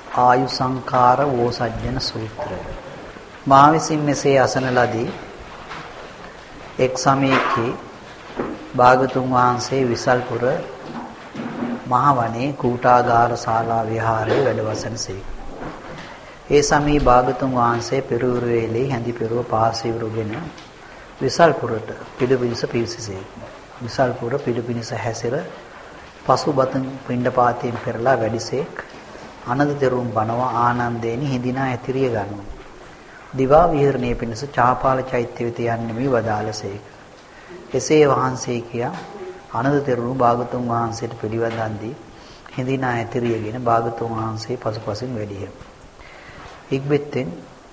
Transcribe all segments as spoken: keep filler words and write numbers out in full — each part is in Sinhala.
ආයු සංඛාර වෝසජ්ජන සූත්‍රය. මා විසින් මෙසේ අසන ලදී එක් සමයකදී භාගතුන් වහන්සේ විසල්පුර මහවනේ කූටාගාර ශාලා විහාරයේ වැඩවසනසේක. ඒ සමයේ භාගතුන් වහන්සේ පෙරවරු වේලේ හැඳි පෙරව පාසිවරුගෙන විසල්පුරට පිළිපිනිස පිවිසසේක. විසල්පුර පිළිපිනිස හැසිර පසුබතන් පිණ්ඩපාතයෙන් පෙරලා වැඩිසේක. අනද තෙරුන් බණව ආනන්දේනි හිඳිනා ඇතිරිය ගනු. දිවා විහරණයේ පිණිස චාපාල චෛත්‍ය වෙත යන්නේ මේ වදාළසේක. එසේ වහන්සේ කියා අනද තෙරුන් භාගතුන් වහන්සේට පිළිවදන් දී හිඳිනා ඇතිරියගෙන භාගතුන් වහන්සේ පසුපසින් වැඩිය. ඉක්බෙත්තෙන්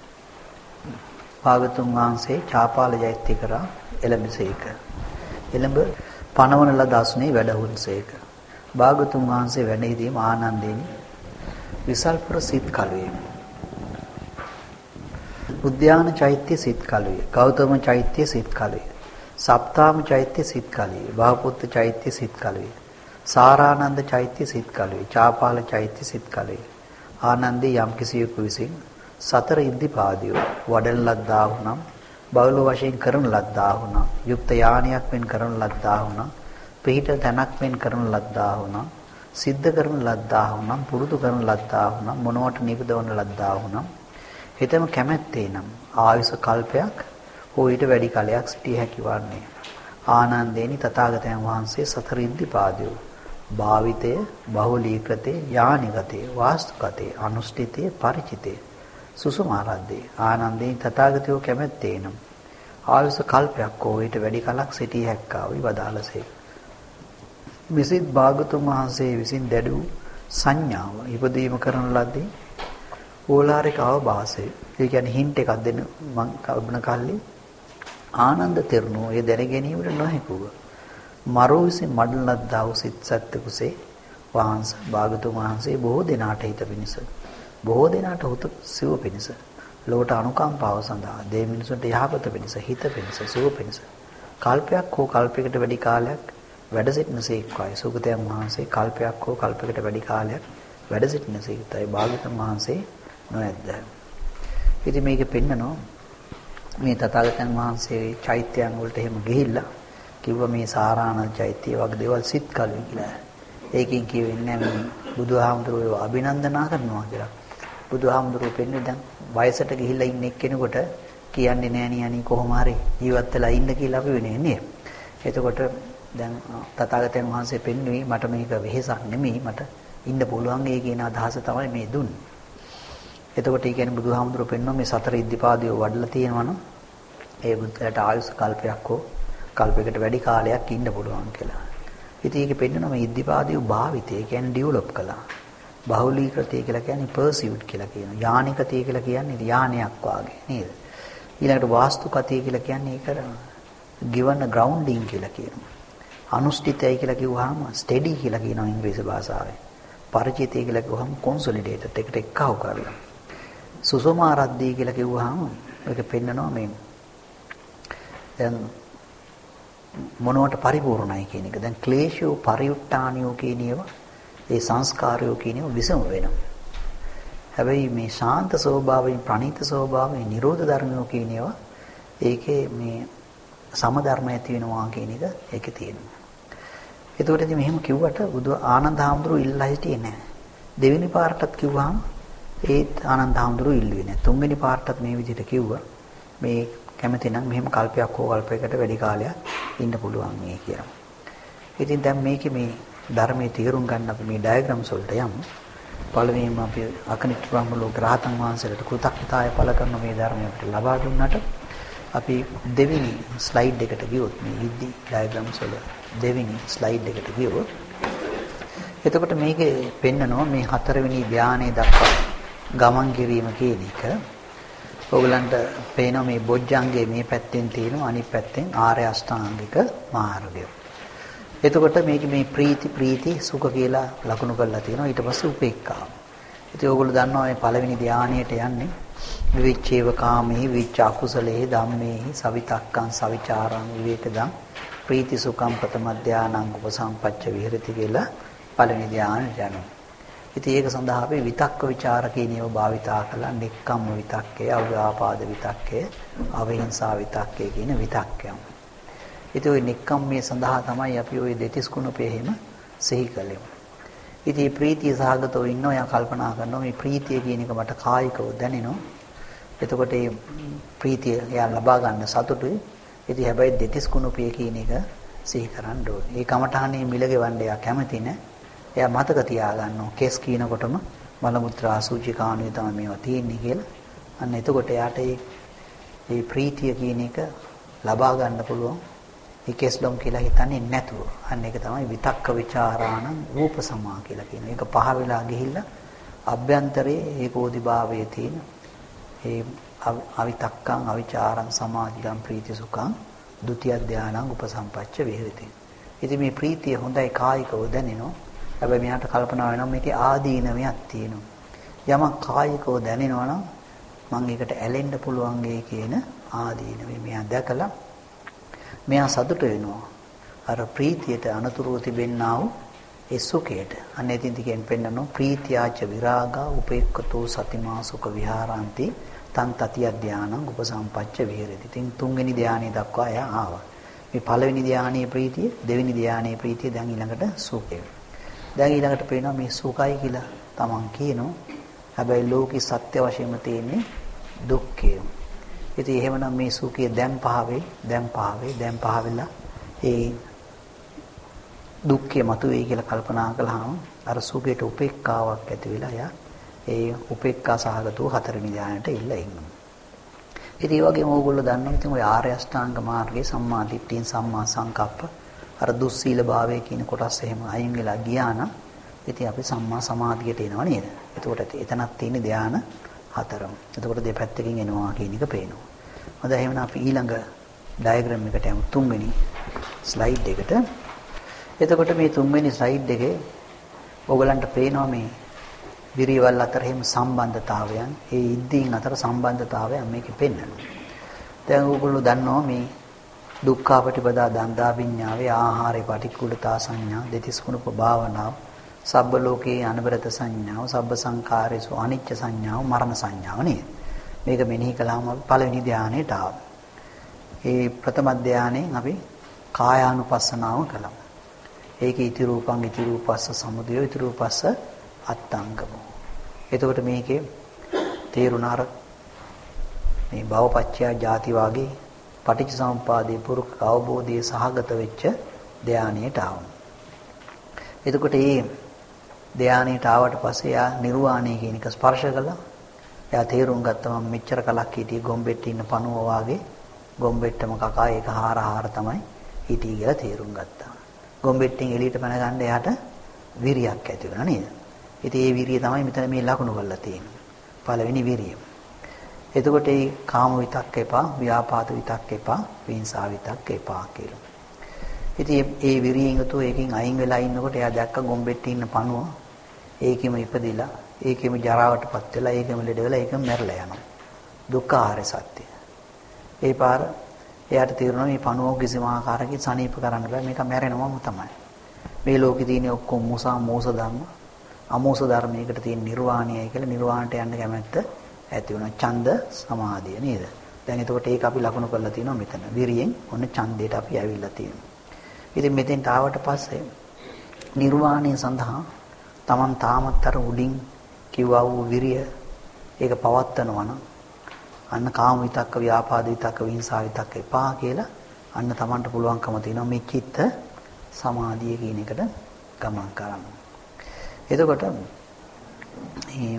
භාගතුන් වහන්සේ චාපාල චෛත්‍ය කරා එළඹසේක. එළඹ පනවන ලද අසුනේ වැඩහුන්සේක. භාගතුන් වහන්සේ වැඩ සිටීම ආනන්දේනි විසල්පුර සිත් කලුවේ. උද්‍යාන චෛත්‍ය සිත් කලුවේ. ගෞතම චෛත්‍ය සිත් කලුවේ. සප්තාම චෛත්‍ය සිත් කලුවේ. බාහපුත්ත චෛත්‍ය සිත් කලුවේ. සාරානන්ද චෛත්‍ය සිත් කලුවේ. චාපාල චෛත්‍ය සිත් කලුවේ. ආනන්දේ යම් කිසියෙකු විසින් සතර ඉද්ධිපාදියෝ වඩන ලද්දා වුනම් බෞල වශයෙන් කරන ලද්දා වුනම් යුක්ත යානියක් මෙන් කරන ලද්දා වුනම් පිහිට තැනක් මෙන් කරන ලද්දා වුනම් සිද්ධ කරන ලද්දා වුනම් පුරුදු කරන ලද්දා වුනම් මොනවට නිපදවන ලද්දා වුනම් හිතම කැමැත්තේ නම් ආයුෂ කල්පයක් හෝ ඊට වැඩි කාලයක් සිටිය හැකි වන්නේ. ආනන්දේනි තථාගතයන් වහන්සේ සතර ඉද්ධිපාදියෝ භාවිතය බහුලීකృతේ යානිගතේ වාස්තුගතේ අනුෂ්ඨිතේ ಪರಿචිතේ සුසුමාරද්දේ ආනන්දේ තථාගතයෝ කැමැත්තේ නම් ආයුෂ කල්පයක් හෝ ඊට වැඩි කලක් සිටිය හැක්කා වී වදාළසේ. මෙසිත් භාගතුන් වහන්සේ විසින් දැඩු සංඥාව ඉපදීම කරන ලද්දේ ඕලාරික අවබෝධය. ඒ කියන්නේ හින්ට් එකක් දෙන්න මම කල්පනා කළේ ආනන්ද තෙරණෝ ඒ දැන ගැනීමට නොහැකුව මරෝ විසින් මඩන ලද්දා වූ සිත් සත්‍ය කුසේ වහන්ස භාගතුන් වහන්සේ බොහෝ දිනාට හිත පිණිස බොහෝ දිනාට උත සිව පිණිස ලෝට අනුකම්පාව සඳහා දේ මිනිසුන්ට යහපත පිණිස හිත පිණිස සිව පිණිස කල්පයක් හෝ කල්පයකට වැඩි කාලයක් වැඩ සිටිනසේක්වයි. සුගතයන් වහන්සේ කල්පයක් හෝ කල්පයකට වැඩි කාලයක් වැඩ සිටිනසේක්තයි භාගතුන් වහන්සේ නොඇද්ද. ඉතින් මේක පෙන්නනවා මේ තථාගතයන් වහන්සේ චෛත්‍යයන් වලට එහෙම ගිහිල්ලා කිව්වා මේ සාරානන්ද චෛත්‍ය වගේ දේවල් සිත් කලුයි කියලා. ඒකෙන් කියෙන්නේ නැහැ මේ බුදුහාමුදුරුවෝ අභිනන්දනා කරනවා කියලා. බුදුහාමුදුරුවෝ පෙන්නේ දැන් වයසට ගිහිල්ලා ඉන්න එක්කෙනෙකුට කියන්නේ නෑ නේ අනි කොහොම හරි ජීවත් වෙලා ඉන්න කියලා අපි වෙන්නේ නේද? එතකොට දැන් තථාගතයන් වහන්සේ පෙන්වුවේ මට මේක වෙහෙසක් නෙමෙයි මට ඉන්න පුළුවන් ඒ කියන අදහස තමයි මේ දුන්නේ. එතකොට ඒ කියන්නේ බුදුහාමුදුරුවෝ පෙන්වන මේ සතර ඉද්ධිපාදියෝ වඩලා තියෙනවනම් ඒ බුද්ධයාට ආයුෂ කල්පයක් හෝ කල්පයකට වැඩි කාලයක් ඉන්න පුළුවන් කියලා. ඉතින් ඒක පෙන්වන මේ ඉද්ධිපාදියෝ භාවිතය කියන්නේ ඩෙවලොප් කළා. බහුලීකృతය කියලා කියන්නේ පර්සියුඩ් කියලා කියනවා. යානිකතය කියලා කියන්නේ යානයක් වාගේ නේද? ඊළඟට වාස්තුකතය කියලා කියන්නේ ඒක given a grounding කියලා කියනවා. අනුෂ්ඨිතයි කියලා කිව්වහම ස්ටෙඩි කියලා කියනවා ඉංග්‍රීසි භාෂාවෙන්. ಪರಿචිතය කියලා කිව්වහම කොන්සොලිඩේටඩ් එකට එක්කව කරලා. සුසමාරද්දී කියලා කිව්වහම ඒක පෙන්නනවා මේ දැන් මොනවට පරිපූර්ණයි කියන එක. දැන් ක්ලේශෝ පරිඋත්තානියෝ කියන ඒවා ඒ සංස්කාරයෝ කියන ඒවා විසම වෙනවා. හැබැයි මේ ශාන්ත ස්වභාවයෙන් ප්‍රණීත ස්වභාවයෙන් නිරෝධ ධර්මයෝ කියන ඒවා ඒකේ මේ සමධර්ම ඇති වෙනවා කියන එක ඒකේ තියෙනවා. ඒතකොට ඉතින් මෙහෙම කිව්වට බුදු ආනන්ද හාමුදුරුවෝ ඉල්ලා හිටියේ නැහැ. දෙවෙනි පාරටත් කිව්වහම ඒත් ආනන්ද හාමුදුරුවෝ ඉල්ලුවේ නැහැ. තුන්වෙනි පාරටත් මේ විදිහට කිව්වා. මේ කැමති නම් මෙහෙම කල්පයක් හෝ කල්පයකට වැඩි කාලයක් ඉන්න පුළුවන් මේ කියලා. ඉතින් දැන් මේකේ මේ ධර්මයේ තේරුම් ගන්න අපි මේ ඩයග්‍රෑම්ස් වලට යමු. පළවෙනිම අපි අකනිට බ්‍රහ්ම ලෝක රහතන් වහන්සේලාට කෘතඥතාවය පළ කරන මේ ධර්මය අපිට ලබා දුන්නාට අපි දෙවෙනි ස්ලයිඩ් එකට ගියොත් මේ ඉද්දි ඩයග්‍රෑම්ස් වල දෙවෙනි ස්ලයිඩ් එකට ගියොත් එතකොට මේකේ පෙන්නනවා මේ හතරවෙනි ධානයේ දක්වා ගමන් කිරීම කියන එක. ඔයගලන්ට පේනවා මේ බොජ්ජංගේ මේ පැත්තෙන් තියෙනවා අනිත් පැත්තෙන් ආර්ය අෂ්ටාංගික මාර්ගය. එතකොට මේක මේ ප්‍රීති ප්‍රීති සුඛ කියලා ලකුණු කරලා තියෙනවා. ඊට පස්සේ උපේක්ඛා. ඉතින් ඔයගොල්ලෝ දන්නවා මේ පළවෙනි ධානයට යන්නේ විවිච්ඡේව කාමේ විච්ඡ අකුසලේ ධම්මේ සවිතක්කං සවිචාරං විවේකදං ප්‍රීති සුඛං ප්‍රථම ධානං උපසම්පච්ච විහෙරති කියලා පළවෙනි ධානයට යනවා. ඉතින් ඒක සඳහා අපි විතක්ක ਵਿਚාර කියන ඒවා භාවිතා කළා. නික්කම්ම විතක්කය, අව්‍යාපාද විතක්කය, අවිහිංසා විතක්කය කියන විතක්කයන්. ඉතින් ওই නික්කම්මයේ සඳහා තමයි අපි ওই දෙතිස් කුණපේ එහෙම සිහි කළේ. ඉතින් ප්‍රීතිය සහගතව ඉන්නවා. යා කල්පනා කරනවා මේ ප්‍රීතිය කියන එක මට කායිකව දැනෙනවා. එතකොට මේ ප්‍රීතිය එයා ලබා ගන්න සතුටුයි. ඉතින් හැබැයි දෙතිස් කුණපේ කියන එක සිහි කරන්න ඕනේ. ඒ කමඨහනේ මිල ගෙවන්න එයා කැමති නැහැ. එයා මතක තියාගන්නවා කෙස් කියනකොටම මල මුත්‍රා අසුචි කාණුවේ තමයි මේවා තියෙන්නේ කියලා. අන්න එතකොට එයාට මේ මේ ප්‍රීතිය කියන එක ලබා ගන්න පුළුවන්. ඒ කෙස් ලොම් කියලා හිතන්නේ නැතුව. අන්න ඒක තමයි විතක්ක ਵਿਚාරාණං රූප සමා කියලා කියනවා. ඒක පහ වෙලා ගිහිල්ලා අභ්‍යන්තරයේ ඒකෝදිභාවයේ තියෙන ඒ අවිතක්කං අවිචාරං සමාධිගම් ප්‍රීති සුඛං ဒုတိ ය ධානං උපසම්පච්ච විහෙරති. ඉතින් මේ ප්‍රීතිය හොඳයි කායිකව දැනෙනවා. හැබැයි මෙයාට කල්පනා වෙනවා මේකේ ආදීනමයක් තියෙනවා. යමක් කායිකව දැනෙනවා නම් මම ඒකට ඇලෙන්න පුළුවන් ගේ කියන ආදීනමේ මෙයා දැකලා මෙයා සතුට වෙනවා. අර ප්‍රීතියට අනතුරුව තිබෙන්නා වූ ඒ සුඛයට. අන්න එතින් දිගෙන් පෙන්නනවා ප්‍රීතියාච විරාගා උපේක්ඛතෝ සතිමා සුඛ විහාරಂತಿ තන් තතිය ධානං උපසම්පච්ච විහෙරති. ඉතින් තුන්වෙනි ධානයේ දක්වා එයා ආවා. මේ පළවෙනි ධානයේ ප්‍රීතිය, දෙවෙනි ධානයේ ප්‍රීතිය, දැන් ඊළඟට සුඛය. දැන් ඊළඟට පේනවා මේ සුඛයි කියලා තමන් කියනවා. හැබැයි ලෝකේ සත්‍ය වශයෙන්ම තියෙන්නේ දුක්ඛය. ඉතින් එහෙමනම් මේ සුඛය දැන් පහවේ, දැන් පහවේ, දැන් පහවෙලා ඒ දුක්ඛය මතුවේයි කියලා කල්පනා කළාම අර සුඛයට උපේක්ඛාවක් ඇති වෙලා යා ඒ උපේක්ඛා සහගතව හතරවෙනි ධානයට ඉල්ල ඉන්නවා. ඉතින් ඒ වගේම ඕගොල්ලෝ දන්නවා ඉතින් ඔය ආර්ය අෂ්ටාංග මාර්ගයේ සම්මා දිට්ඨිය, සම්මා සංකප්ප, අර දුස්සීල භාවය කියන කොටස් එහෙම අයින් වෙලා ගියා නම් ඉතින් අපි සම්මා සමාධියට එනවා නේද? එතකොට එතනක් තියෙන ධාන හතරම. එතකොට දෙපැත්තකින් එනවා කියන එක පේනවා. හොඳයි එහෙනම් අපි ඊළඟ ඩයග්‍රෑම් එකට යමු තුන්වෙනි ස්ලයිඩ් එකට. එතකොට මේ තුන්වෙනි ස්ලයිඩ් එකේ ඕගලන්ට පේනවා මේ විරියවල් අතර එහෙම සම්බන්ධතාවයන්, ඒ ඉද්දීන් අතර සම්බන්ධතාවයන් මේකේ පෙන්වනවා. දැන් ඕගොල්ලෝ දන්නවා මේ දුක්ඛාපටිපදා දන්දා විඤ්ඤාවේ ආහාරේ පටික්කුලතා සංඥා, දෙතිස් කුණප භාවනාව, සබ්බ ලෝකේ අනවරත සංඥාව, සබ්බ සංඛාරේසු අනිච්ච සංඥාව, මරණ සංඥාව නේද? මේක මෙනෙහි කළාම අපි පළවෙනි ධානයට ආවා. ඒ ප්‍රථම ධානයෙන් අපි කායානුපස්සනාව කළා. ඒකේ ඉති රූපං ඉති රූපස්ස සමුදය ඉති රූපස්ස අත්ංගමෝ. එතකොට මේකේ තේරුණාර මේ භවපච්චය ජාති වාගේ පටිච්චසමුපාදේ පුරුක අවබෝධයේ සහගත වෙච්ච ධානයට ආවම. එතකොට මේ ධානයට ආවට පස්සේ යා නිර්වාණය කියන එක ස්පර්ශ කළා. එයා තේරුම් ගත්තා මම මෙච්චර කලක් හිටියේ ගොම්බෙට්ට ඉන්න පණුව වාගේ ගොම්බෙට්ටම කකා ඒක හාර හාර තමයි හිටියේ කියලා තේරුම් ගත්තා. ගොම්බෙට්ටෙන් එළියට පැන ගන්න එයාට විරියක් ඇති වෙනවා නේද? ඉතින් ඒ විරිය තමයි මෙතන මේ ලකුණු කරලා තියෙන්නේ. පළවෙනි විරිය. එතකොට ඒ කාම විතක්ක එපා, ව්‍යාපාද විතක්ක එපා, විහිංසා විතක්ක එපා කියලා. ඉතින් ඒ විරියෙන් යුතුව ඒකෙන් අයින් වෙලා ඉන්නකොට එයා දැක්ක ගොම්බෙට්ටේ ඉන්න පණුව ඒකෙම ඉපදිලා, ඒකෙම ජරාවටපත් වෙලා, ඒකෙම ලෙඩ වෙලා, ඒකෙම මැරලා යනවා. දුක්ඛ ආර්ය සත්‍ය. ඒ පාර එයාට තේරෙනවා මේ පණුව කිසිම ආකාරයකින් සනීප කරන්න බෑ. මේක මැරෙනවම තමයි. මේ ලෝකේ තියෙන ඔක්කොම මුසා මෝස ධර්ම, අමෝස ධර්මයකට තියෙන නිර්වාණයයි කියලා නිර්වාණයට යන්න කැමැත්ත ඇති වෙනවා. ඡන්ද සමාධිය නේද? දැන් එතකොට ඒක අපි ලකුණු කරලා තියෙනවා මෙතන. විරියෙන් ඔන්න ඡන්දයට අපි ඇවිල්ලා තියෙනවා. ඉතින් මෙතෙන්ට ආවට පස්සේ නිර්වාණය සඳහා Taman තාමත් අර උඩින් කිව්වා වූ විරිය ඒක පවත්නවා නම් අන්න කාම විතක්ක, ව්‍යාපාද විතක්ක, විහිංසා විතක්ක එපා කියලා අන්න Tamanට පුළුවන්කම තියෙනවා මේ චිත්ත සමාධිය කියන එකට ගමන් කරන්න. එතකොට මේ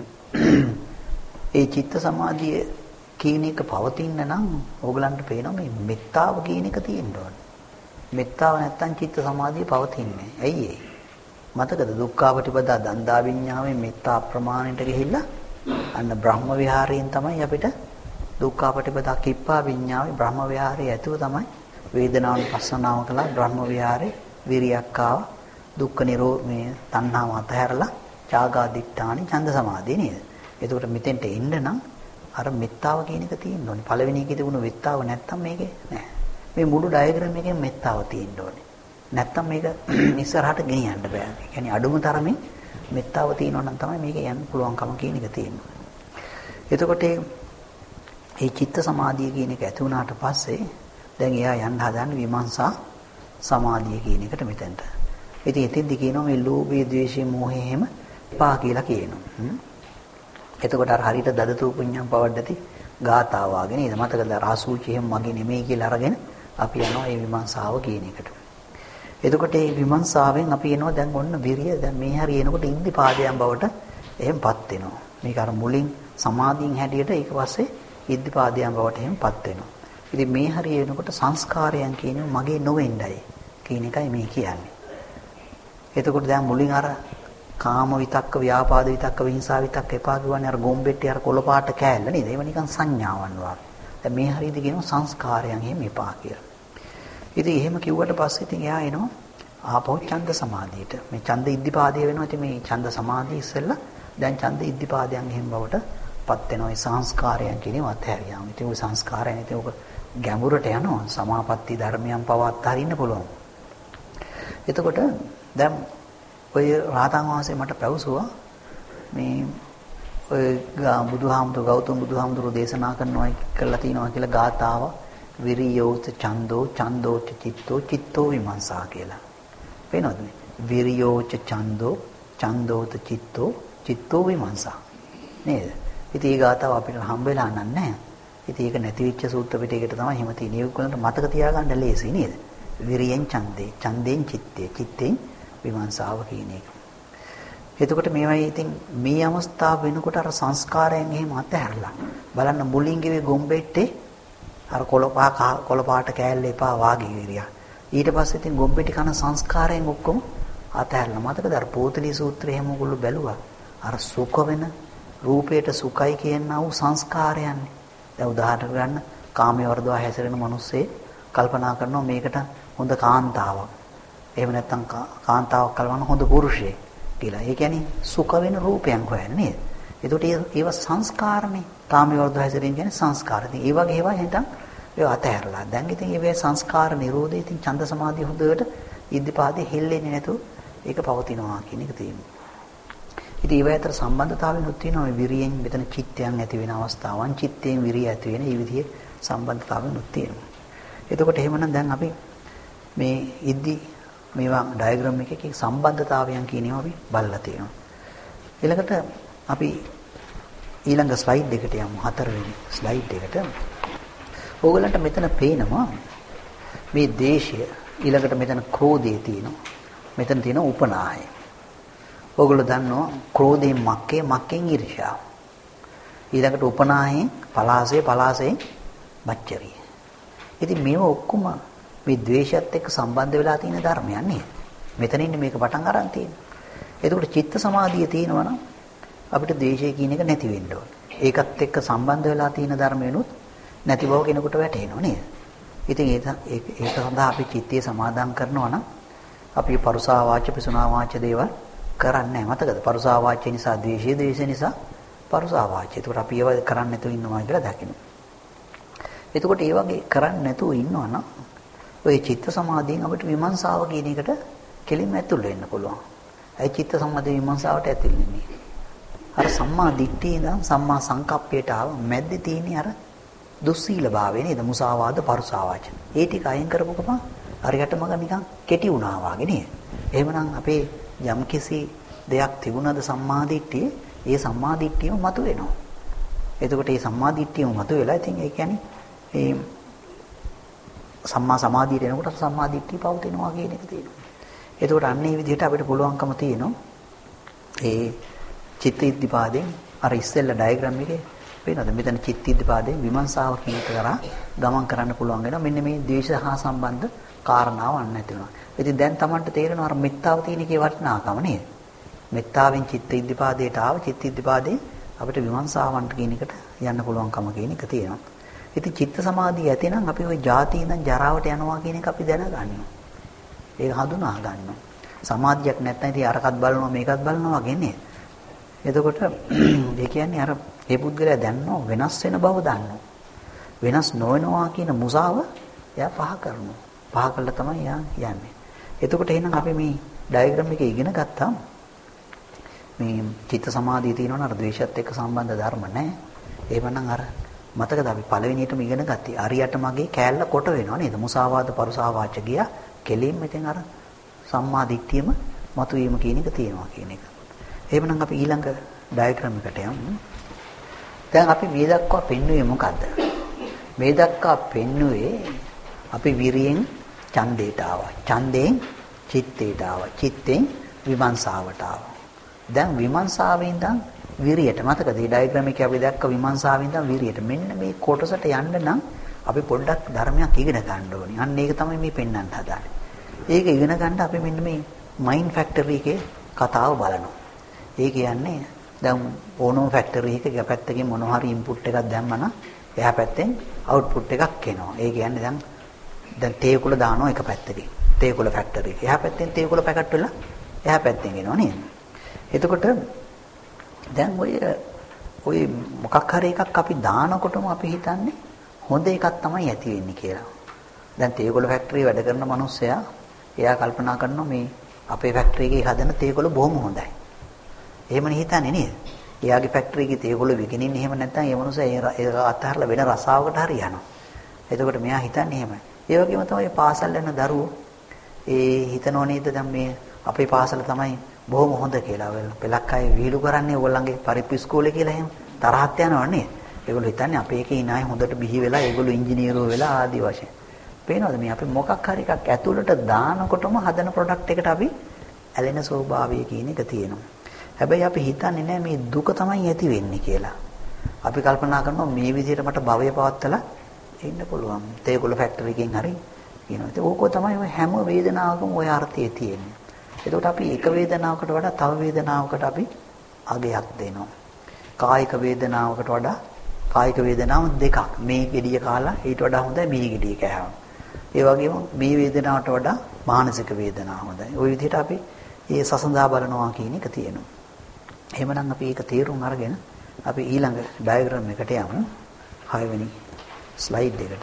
ඒ චිත්ත සමාධිය කියන එක පවතින්න නම් ඕගලන්ට පේනවා මේ මෙත්තාව කියන එක තියෙන්න ඕනේ. මෙත්තාව නැත්තම් චිත්ත සමාධිය පවතින්නේ නැහැ. ඇයි ඒ? මතකද දුක්ඛාපටිපදා දන්දා විඤ්ඤාවේ මෙත්තා ප්‍රමාණයට ගිහිල්ලා අන්න බ්‍රහ්ම විහාරයෙන් තමයි අපිට දුක්ඛාපටිපදා කිප්පා විඤ්ඤාවේ බ්‍රහ්ම විහාරයේ ඇතුව තමයි වේදනාවන් පස්සනාව කළා. බ්‍රහ්ම විහාරේ විරියක් ආවා. දුක්ඛ නිරෝ මේ තණ්හාව අතහැරලා ඡාගාදිට්ඨානි ඡන්ද සමාධිය නේද? එතකොට මෙතෙන්ට එන්න නම් අර මෙත්තාව කියන එක තියෙන්න ඕනේ. පළවෙනි එකේ තිබුණු මෙත්තාව නැත්තම් මේකේ නෑ. මේ මුළු ඩයග්‍රෑම් එකෙන් මෙත්තාව තියෙන්න ඕනේ. නැත්තම් මේක ඉස්සරහට ගෙනියන්න බෑ. ඒ කියන්නේ අඩුම තරමින් මෙත්තාව තියෙනවා නම් තමයි මේක යන්න පුළුවන්කම කියන එක තියෙන්නේ. එතකොට මේ චිත්ත සමාධිය කියන එක ඇති වුණාට පස්සේ දැන් එයා යන්න හදන්නේ විමර්ශා සමාධිය කියන එකට මෙතෙන්ට. ඉතින් එතෙන්දි කියනවා මේ ලෝභය, ද්වේෂය, මෝහය හැම පා කියලා කියනවා. එතකොට අර හරියට දදතෝ පුඤ්ඤං පවද්දති ගාතාව වගේ නේද? මතකද රාසූචි හැම මගේ නෙමෙයි කියලා අරගෙන අපි යනවා මේ විමර්ශාව කියන එකට. එතකොට මේ විමර්ශාවෙන් අපි එනවා දැන් ඔන්න විරිය දැන් මේ හරිය එනකොට ඉන්දි පාදයන් බවට එහෙම්පත් වෙනවා. මේක අර මුලින් සමාධියෙන් හැටියට ඊට පස්සේ ඉන්දි පාදයන් බවට එහෙම්පත් වෙනවා. ඉතින් මේ හරිය එනකොට සංස්කාරයන් කියනවා මගේ නොවෙන්නයි කියන එකයි මේ කියන්නේ. එතකොට දැන් මුලින් අර කාම විතක්ක, ව්‍යාපාද විතක්ක, විහිංසා විතක්ක එපා කියවන්නේ අර ගොම්බෙට්ටි අර කොළ පාට කෑල්ල නේද? ඒව නිකන් සංඥාවන් වගේ. දැන් මේ හරියදී කියනවා සංස්කාරයන් එහෙම එපා කියලා. ඉතින් එහෙම කිව්වට පස්සේ ඉතින් එයා එනවා ආපහු ඡන්ද සමාධියට. මේ ඡන්ද ඉද්ධිපාදය වෙනවා. ඉතින් මේ ඡන්ද සමාධිය ඉස්සෙල්ලා දැන් ඡන්ද ඉද්ධිපාදයන් එහෙම බවට පත් වෙනවා. ඒ සංස්කාරයන් කියනවා අත්හැරියාම. ඉතින් ওই සංස්කාරයන් ඉතින් ඔක ගැඹුරට යනවා. සමාපatti ධර්මයන් පව අත්හරින්න පුළුවන්. එතකොට දැන් ඔය රාතන් වහන්සේ මට පැවසුවා මේ ඔය බුදුහාමුදුර ගෞතම බුදුහාමුදුර දේශනා කරනවා කියලා තියෙනවා කියලා ගාතාව විරියෝච ඡන්தோ ඡන්தோච චිත්තෝ චිත්තෝ විමර්ශා කියලා. පේනවද මේ? විරියෝච ඡන්தோ ඡන්தோච චිත්තෝ චිත්තෝ විමර්ශා. නේද? ඉතින් මේ ගාතාව අපිට හම්බ වෙලා නැහැ. ඉතින් ඒක නැති වෙච්ච සූත්‍ර පිටකයකට තමයි හිම තියෙන්නේ. ඒක උගලන්ට මතක තියාගන්න ලේසි නේද? විරියෙන් ඡන්දේ, ඡන්දෙන් චිත්තේ, චිත්තෙන් විමර්ශාව කියන එක. එතකොට මේවයි ඉතින් මේ අවස්ථාව වෙනකොට අර සංස්කාරයන් එහෙම අතහැරලා බලන්න මුලින් ගෙවේ ගොම්බෙට්ටේ අර කොළපා කොළපාට කෑල්ල එපා වාගේ විරියා. ඊට පස්සේ ඉතින් ගොම්බෙටි කන සංස්කාරයන් ඔක්කොම අතහැරලා මතකද අර පෝතලී සූත්‍රය එහෙම ඔයගොල්ලෝ බැලුවා. අර සුඛ වෙන රූපයට සුඛයි කියනා වූ සංස්කාරයන්. දැන් උදාහරණ ගන්න කාමයේ වර්ධවා හැසිරෙන මිනිස්සේ කල්පනා කරනවා මේකට හොඳ කාන්තාවක්. එහෙම නැත්නම් කාන්තාවක් කලවන්න හොඳ පුරුෂයෙක් කියලා. ඒ කියන්නේ සුඛ වෙන රූපයන් හොයන්නේ. ඒකට ඒව සංස්කාරනේ. කාමයේ වර්ධව හැසිරීම කියන්නේ සංස්කාර. ඉතින් ඒ වගේ ඒවා හිතන් ඒව අතහැරලා. දැන් ඉතින් ඒ වේ සංස්කාර නිරෝධය ඉතින් ඡන්ද සමාධිය හොඳට ඉද්ධිපාදේ හෙල්ලෙන්නේ නැතුව ඒක පවතිනවා කියන එක තියෙනවා. ඉතින් ඒව අතර සම්බන්ධතාවයනුත් තියෙනවා. මේ විරියෙන් මෙතන චිත්තයන් ඇති වෙන අවස්ථාවන්, චිත්තයෙන් විරිය ඇති වෙන මේ විදිහේ සම්බන්ධතාවයනුත් තියෙනවා. එතකොට එහෙමනම් දැන් අපි මේ ඉද්ධි මේවා ඩයග්‍රෑම් එකකේ සම්බන්ධතාවයන් කියන ඒවා අපි බලලා තියෙනවා. ඊළඟට අපි ඊළඟ ස්ලයිඩ් එකට යමු. හතරවෙනි ස්ලයිඩ් එකට. ඕගලන්ට මෙතන පේනවා මේ දේශය ඊළඟට මෙතන ක්‍රෝධය තියෙනවා. මෙතන තියෙන උපනාය. ඕගොල්ලෝ දන්නවා ක්‍රෝධයෙන් මක්කේ මක්කෙන් ඊර්ෂ්‍යාව. ඊළඟට උපනායෙන් පලාසයේ පලාසයෙන් මච්චරිය. ඉතින් මේව ඔක්කොම මේ ද්වේෂයත් එක්ක සම්බන්ධ වෙලා තියෙන ධර්මයන් නේද? මෙතන ඉන්නේ මේක පටන් අරන් තියෙනවා. එතකොට චිත්ත සමාධිය තියෙනවා නම් අපිට ද්වේෂය කියන එක නැති වෙන්න ඕනේ. ඒකත් එක්ක සම්බන්ධ වෙලා තියෙන ධර්මයනුත් නැති බව කෙනෙකුට වැටහෙනවා නේද? ඉතින් ඒක ඒක සඳහා අපි චිත්තය සමාදම් කරනවා නම් අපි පරුසා වාච පිසුනා වාච දේවල් කරන්නේ නැහැ. මතකද? පරුසා වාච නිසා ද්වේෂය, ද්වේෂය නිසා පරුසා වාච. ඒකට අපි ඒව කරන්නේ නැතුව ඉන්නවා කියලා දකිනවා. එතකොට ඒ වගේ කරන්නේ නැතුව ඉන්නවා නම් ඔය චිත්ත සමාධියෙන් අපිට විමර්ශාව කියන එකට කෙලින්ම ඇතුල් වෙන්න පුළුවන්. ඒ චිත්ත සමාධි විමර්ශාවට ඇතුල් වෙන්නේ. අර සම්මා දිට්ඨිය ඉඳන් සම්මා සංකප්පයට ආව මැද්දේ තියෙන අර දුස්සීල භාවය නේද? මුසාවාද, පරුසා වචන. ඒ ටික අයින් කරපු ගමන් හරියට මග නිකන් කෙටි වුණා වගේ නේද? එහෙමනම් අපේ යම්කිසි දෙයක් තිබුණාද සම්මා දිට්ඨිය, ඒ සම්මා දිට්ඨියම මතුවෙනවා. එතකොට මේ සම්මා දිට්ඨියම මතුවෙලා ඉතින් ඒ කියන්නේ ඒ සම්මා සමාධියට එනකොට සම්මා දිට්ඨිය පවතිනවා කියන එක තියෙනවා. එතකොට අන්න ඒ විදිහට අපිට පුළුවන්කම තියෙනවා ඒ චිත්ත ඉද්ධිපාදයෙන් අර ඉස්සෙල්ලා ඩයග්‍රෑම් එකේ පේනවද මෙතන චිත්ත ඉද්ධිපාදයෙන් විමර්ශාව කියන එක කරා ගමන් කරන්න පුළුවන් වෙනවා. මෙන්න මේ ද්වේෂ හා සම්බන්ධ කාරණාවක් නැති වෙනවා. ඉතින් දැන් Tamanට තේරෙනවා අර මෙත්තාව තියෙන එකේ වටිනාකම නේද? මෙත්තාවෙන් චිත්ත ඉද්ධිපාදයට ආව චිත්ත ඉද්ධිපාදයෙන් අපිට විමර්ශාවන්ට කියන එකට යන්න පුළුවන්කම කියන එක තියෙනවා. ඉතින් චිත්ත සමාධිය ඇති නම් අපි ওই ජාති ඉඳන් ජරාවට යනවා කියන එක අපි දැනගන්නවා. ඒක හඳුනා ගන්නවා. සමාධියක් නැත්නම් ඉතින් අරකට බලනවා මේකත් බලනවා වගේ නේද? එතකොට ඒ කියන්නේ අර ඒ පුද්ගලයා දන්නවා වෙනස් වෙන බව දන්නවා. වෙනස් නොවෙනවා කියන මුසාව එයා පහ කරනවා. පහ කළා තමයි එයා යන්නේ. එතකොට එහෙනම් අපි මේ ඩයග්‍රෑම් එක ඉගෙන ගත්තාම මේ චිත්ත සමාධිය තියෙනවනේ අර ද්වේෂයත් එක්ක සම්බන්ධ ධර්ම නැහැ. ඒවනම් අර මතකද අපි පළවෙනියටම ඉගෙන ගත්තේ අරියට මගේ කෑල්ල කොට වෙනවා නේද? මුසාවාද පරුසාවාච ගියා. කෙලින්ම ඉතින් අර සම්මා දිට්ඨියම මතුවීම කියන එක තියෙනවා කියන එක. එහෙමනම් අපි ඊළඟ ඩයග්‍රෑම් එකට යමු. දැන් අපි මේ දක්වා පෙන්වුවේ මොකද්ද? මේ දක්වා පෙන්වුවේ අපි විරියෙන් ඡන්දයට ආවා. ඡන්දයෙන් චිත්තයට ආවා. චිත්තෙන් විමර්ශාවට ආවා. දැන් විමර්ශාවෙන් ඉඳන් විරියට මතකද? මේ ඩයග්‍රෑම් එකේ අපි දැක්ක විමර්ශාවෙන් ඉඳන් විරියට. මෙන්න මේ කොටසට යන්න නම් අපි පොඩ්ඩක් ධර්මයක් ඉගෙන ගන්න ඕනේ. අන්න ඒක තමයි මේ පෙන්වන්න හදාන්නේ. ඒක ඉගෙන ගන්න අපි මෙන්න මේ මයින්ඩ් ෆැක්ටරි එකේ කතාව බලනවා. ඒ කියන්නේ දැන් ඕනෝ ෆැක්ටරි එකක පැත්තකින් මොනවා හරි ඉන්පුට් එකක් දැම්මම එහා පැත්තෙන් අවුට්පුට් එකක් එනවා. ඒ කියන්නේ දැන් දැන් තේකුල දානවා එක පැත්තකින්. තේකුල ෆැක්ටරි එක. එහා පැත්තෙන් තේකුල පැකට් වෙලා එහා පැත්තෙන් එනවා නේද? එතකොට දැන් ඔය ඔය මොකක් හරි එකක් අපි දානකොටම අපි හිතන්නේ හොඳ එකක් තමයි ඇති වෙන්නේ කියලා. දැන් තේකොළ ෆැක්ටරි වැඩ කරන මිනිස්සයා එයා කල්පනා කරනවා මේ අපේ ෆැක්ටරි එකේ හදන තේකොළ බොහොම හොඳයි. එහෙමනේ හිතන්නේ නේද? එයාගේ ෆැක්ටරි එකේ තේකොළ විකිනින්නේ එහෙම නැත්නම් ඒ මිනිස්සයා ඒක අතහැරලා වෙන රසාවකට හරි යනවා. එතකොට මෙයා හිතන්නේ එහෙමයි. ඒ වගේම තමයි පාසල් යන දරුවෝ ඒ හිතනෝ නේද දැන් මේ අපේ පාසල තමයි බොහොම හොඳ කියලා. පෙලක් අය වීලු කරන්නේ ඕගොල්ලන්ගේ පරිප්පු ඉස්කෝලේ කියලා එහෙම තරහත් යනවා නේද? ඒගොල්ලෝ හිතන්නේ අපේ එකේ ඉන අය හොඳට බිහි වෙලා ඒගොල්ලෝ ඉංජිනේරුවෝ වෙලා ආදි වශයෙන්. පේනවද මේ අපි මොකක් හරි එකක් ඇතුළට දානකොටම හදන ප්‍රොඩක්ට් එකට අපි ඇලෙන ස්වභාවය කියන එක තියෙනවා. හැබැයි අපි හිතන්නේ නැහැ මේ දුක තමයි ඇති වෙන්නේ කියලා. අපි කල්පනා කරනවා මේ විදිහට මට භවය පවත්තලා ඉන්න පුළුවන්. තේකොළ ෆැක්ටරි එකකින් හරි කියනවා. ඒක ඕක තමයි ඔය හැම වේදනාවකම ඔය අර්ථය තියෙන්නේ. එතකොට අපි එක වේදනාවකට වඩා තව වේදනාවකට අපි අගයක් දෙනවා. කායික වේදනාවකට වඩා කායික වේදනාව දෙකක්. මේ gediya කාලා ඊට වඩා හොඳයි මේ gediya කෑවම. ඒ වගේම මේ වේදනාවට වඩා මානසික වේදනාව හොඳයි. ওই විදිහට අපි මේ සසඳා බලනවා කියන එක තියෙනවා. එහෙමනම් අපි ඒක තේරුම් අරගෙන අපි ඊළඟ ඩයග්‍රෑම් එකට යමු. හය වෙනි ස්ලයිඩ් එකට.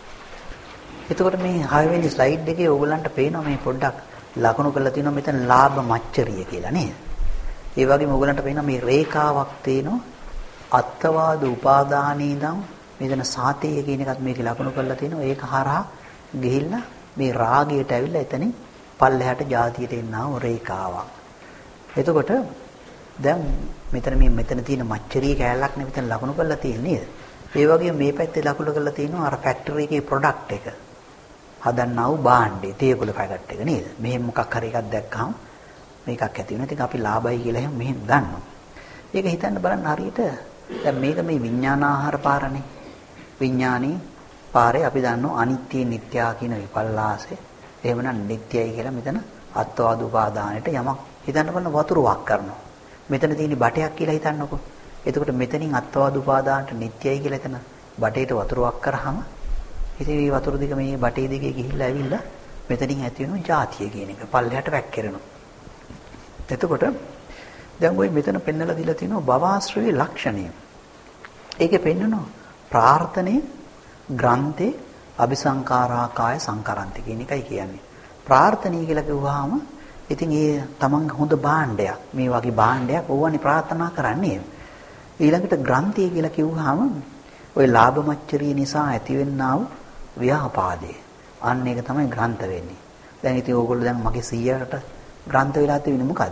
එතකොට මේ හය වෙනි ස්ලයිඩ් එකේ ඕගලන්ට පේනවා මේ පොඩ්ඩක් ලකුණු කරලා තියෙනවා මෙතන ලාභ මච්චරිය කියලා නේද? ඒ වගේම ඕගලන්ට පේනවා මේ රේඛාවක් තියෙනවා අත්වාද උපාදානී ඉඳන් මෙතන සාතේය කියන එකත් මේකේ ලකුණු කරලා තියෙනවා. ඒක හරහා ගිහිල්ලා මේ රාගයට ඇවිල්ලා එතනින් පල්ලෙහාට ಜಾතියට එන්නා වූ රේඛාවක්. එතකොට දැන් මෙතන මේ මෙතන තියෙන මච්චරිය කෑල්ලක් නේ මෙතන ලකුණු කරලා තියෙන්නේ නේද? ඒ වගේම මේ පැත්තේ ලකුණු කරලා තියෙනවා අර ෆැක්ටරි එකේ ප්‍රොඩක්ට් එක. හදන්නා වූ භාණ්ඩේ තේකොළ පැකට් එක නේද? මෙහෙම මොකක් හරි එකක් දැක්කම මේකක් ඇති වෙනවා. ඉතින් අපි ලාභයි කියලා එහෙම මෙහෙම ගන්නවා. ඒක හිතන්න බලන්න හරියට දැන් මේක මේ විඥානාහාර පාරනේ. විඥානේ පාරේ අපි දන්නවා අනිත්‍ය නිට්ටය කියන විපල්ලාසය. එහෙමනම් නිට්ටයයි කියලා මෙතන අත්වාද උපාදානෙට යමක් හිතන්න බලන්න වතුර වක් කරනවා. මෙතන තියෙන බටයක් කියලා හිතන්නකෝ. එතකොට මෙතනින් අත්වාද උපාදානට නිට්ටයයි කියලා එතන බටේට වතුර වක් කරාම ඉතින් මේ වතුර දිග මේ බටේ දිගේ ගිහිල්ලා ඇවිල්ලා මෙතනින් ඇති වෙන ಜಾතිය කියන එක පල්ලෙහාට වැක්කිරෙනවා. එතකොට දැන් ওই මෙතන පෙන්නලා දීලා තිනවා භවආශ්‍රවේ ලක්ෂණය. ඒකේ පෙන්නනවා ප්‍රාර්ථනේ ග්‍රන්ථේ අபிසංකාරාකාය සංකරන්ති කියන එකයි කියන්නේ. ප්‍රාර්ථනීය කියලා කිව්වහම ඉතින් ඒ තමන් හොඳ භාණ්ඩයක් මේ වගේ භාණ්ඩයක් ඕවනේ ප්‍රාර්ථනා කරන්නේ. ඊළඟට ග්‍රන්ථය කියලා කිව්වහම ওই ලාභ මච්චරිය නිසා ඇතිවෙනා වූ ව්‍යාපාදේ. අන්න ඒක තමයි ග්‍රන්ථ වෙන්නේ. දැන් ඉතින් ඕගොල්ලෝ දැන් මගේ සීයාට ග්‍රන්ථ වෙලා තියෙන්නේ මොකද්ද?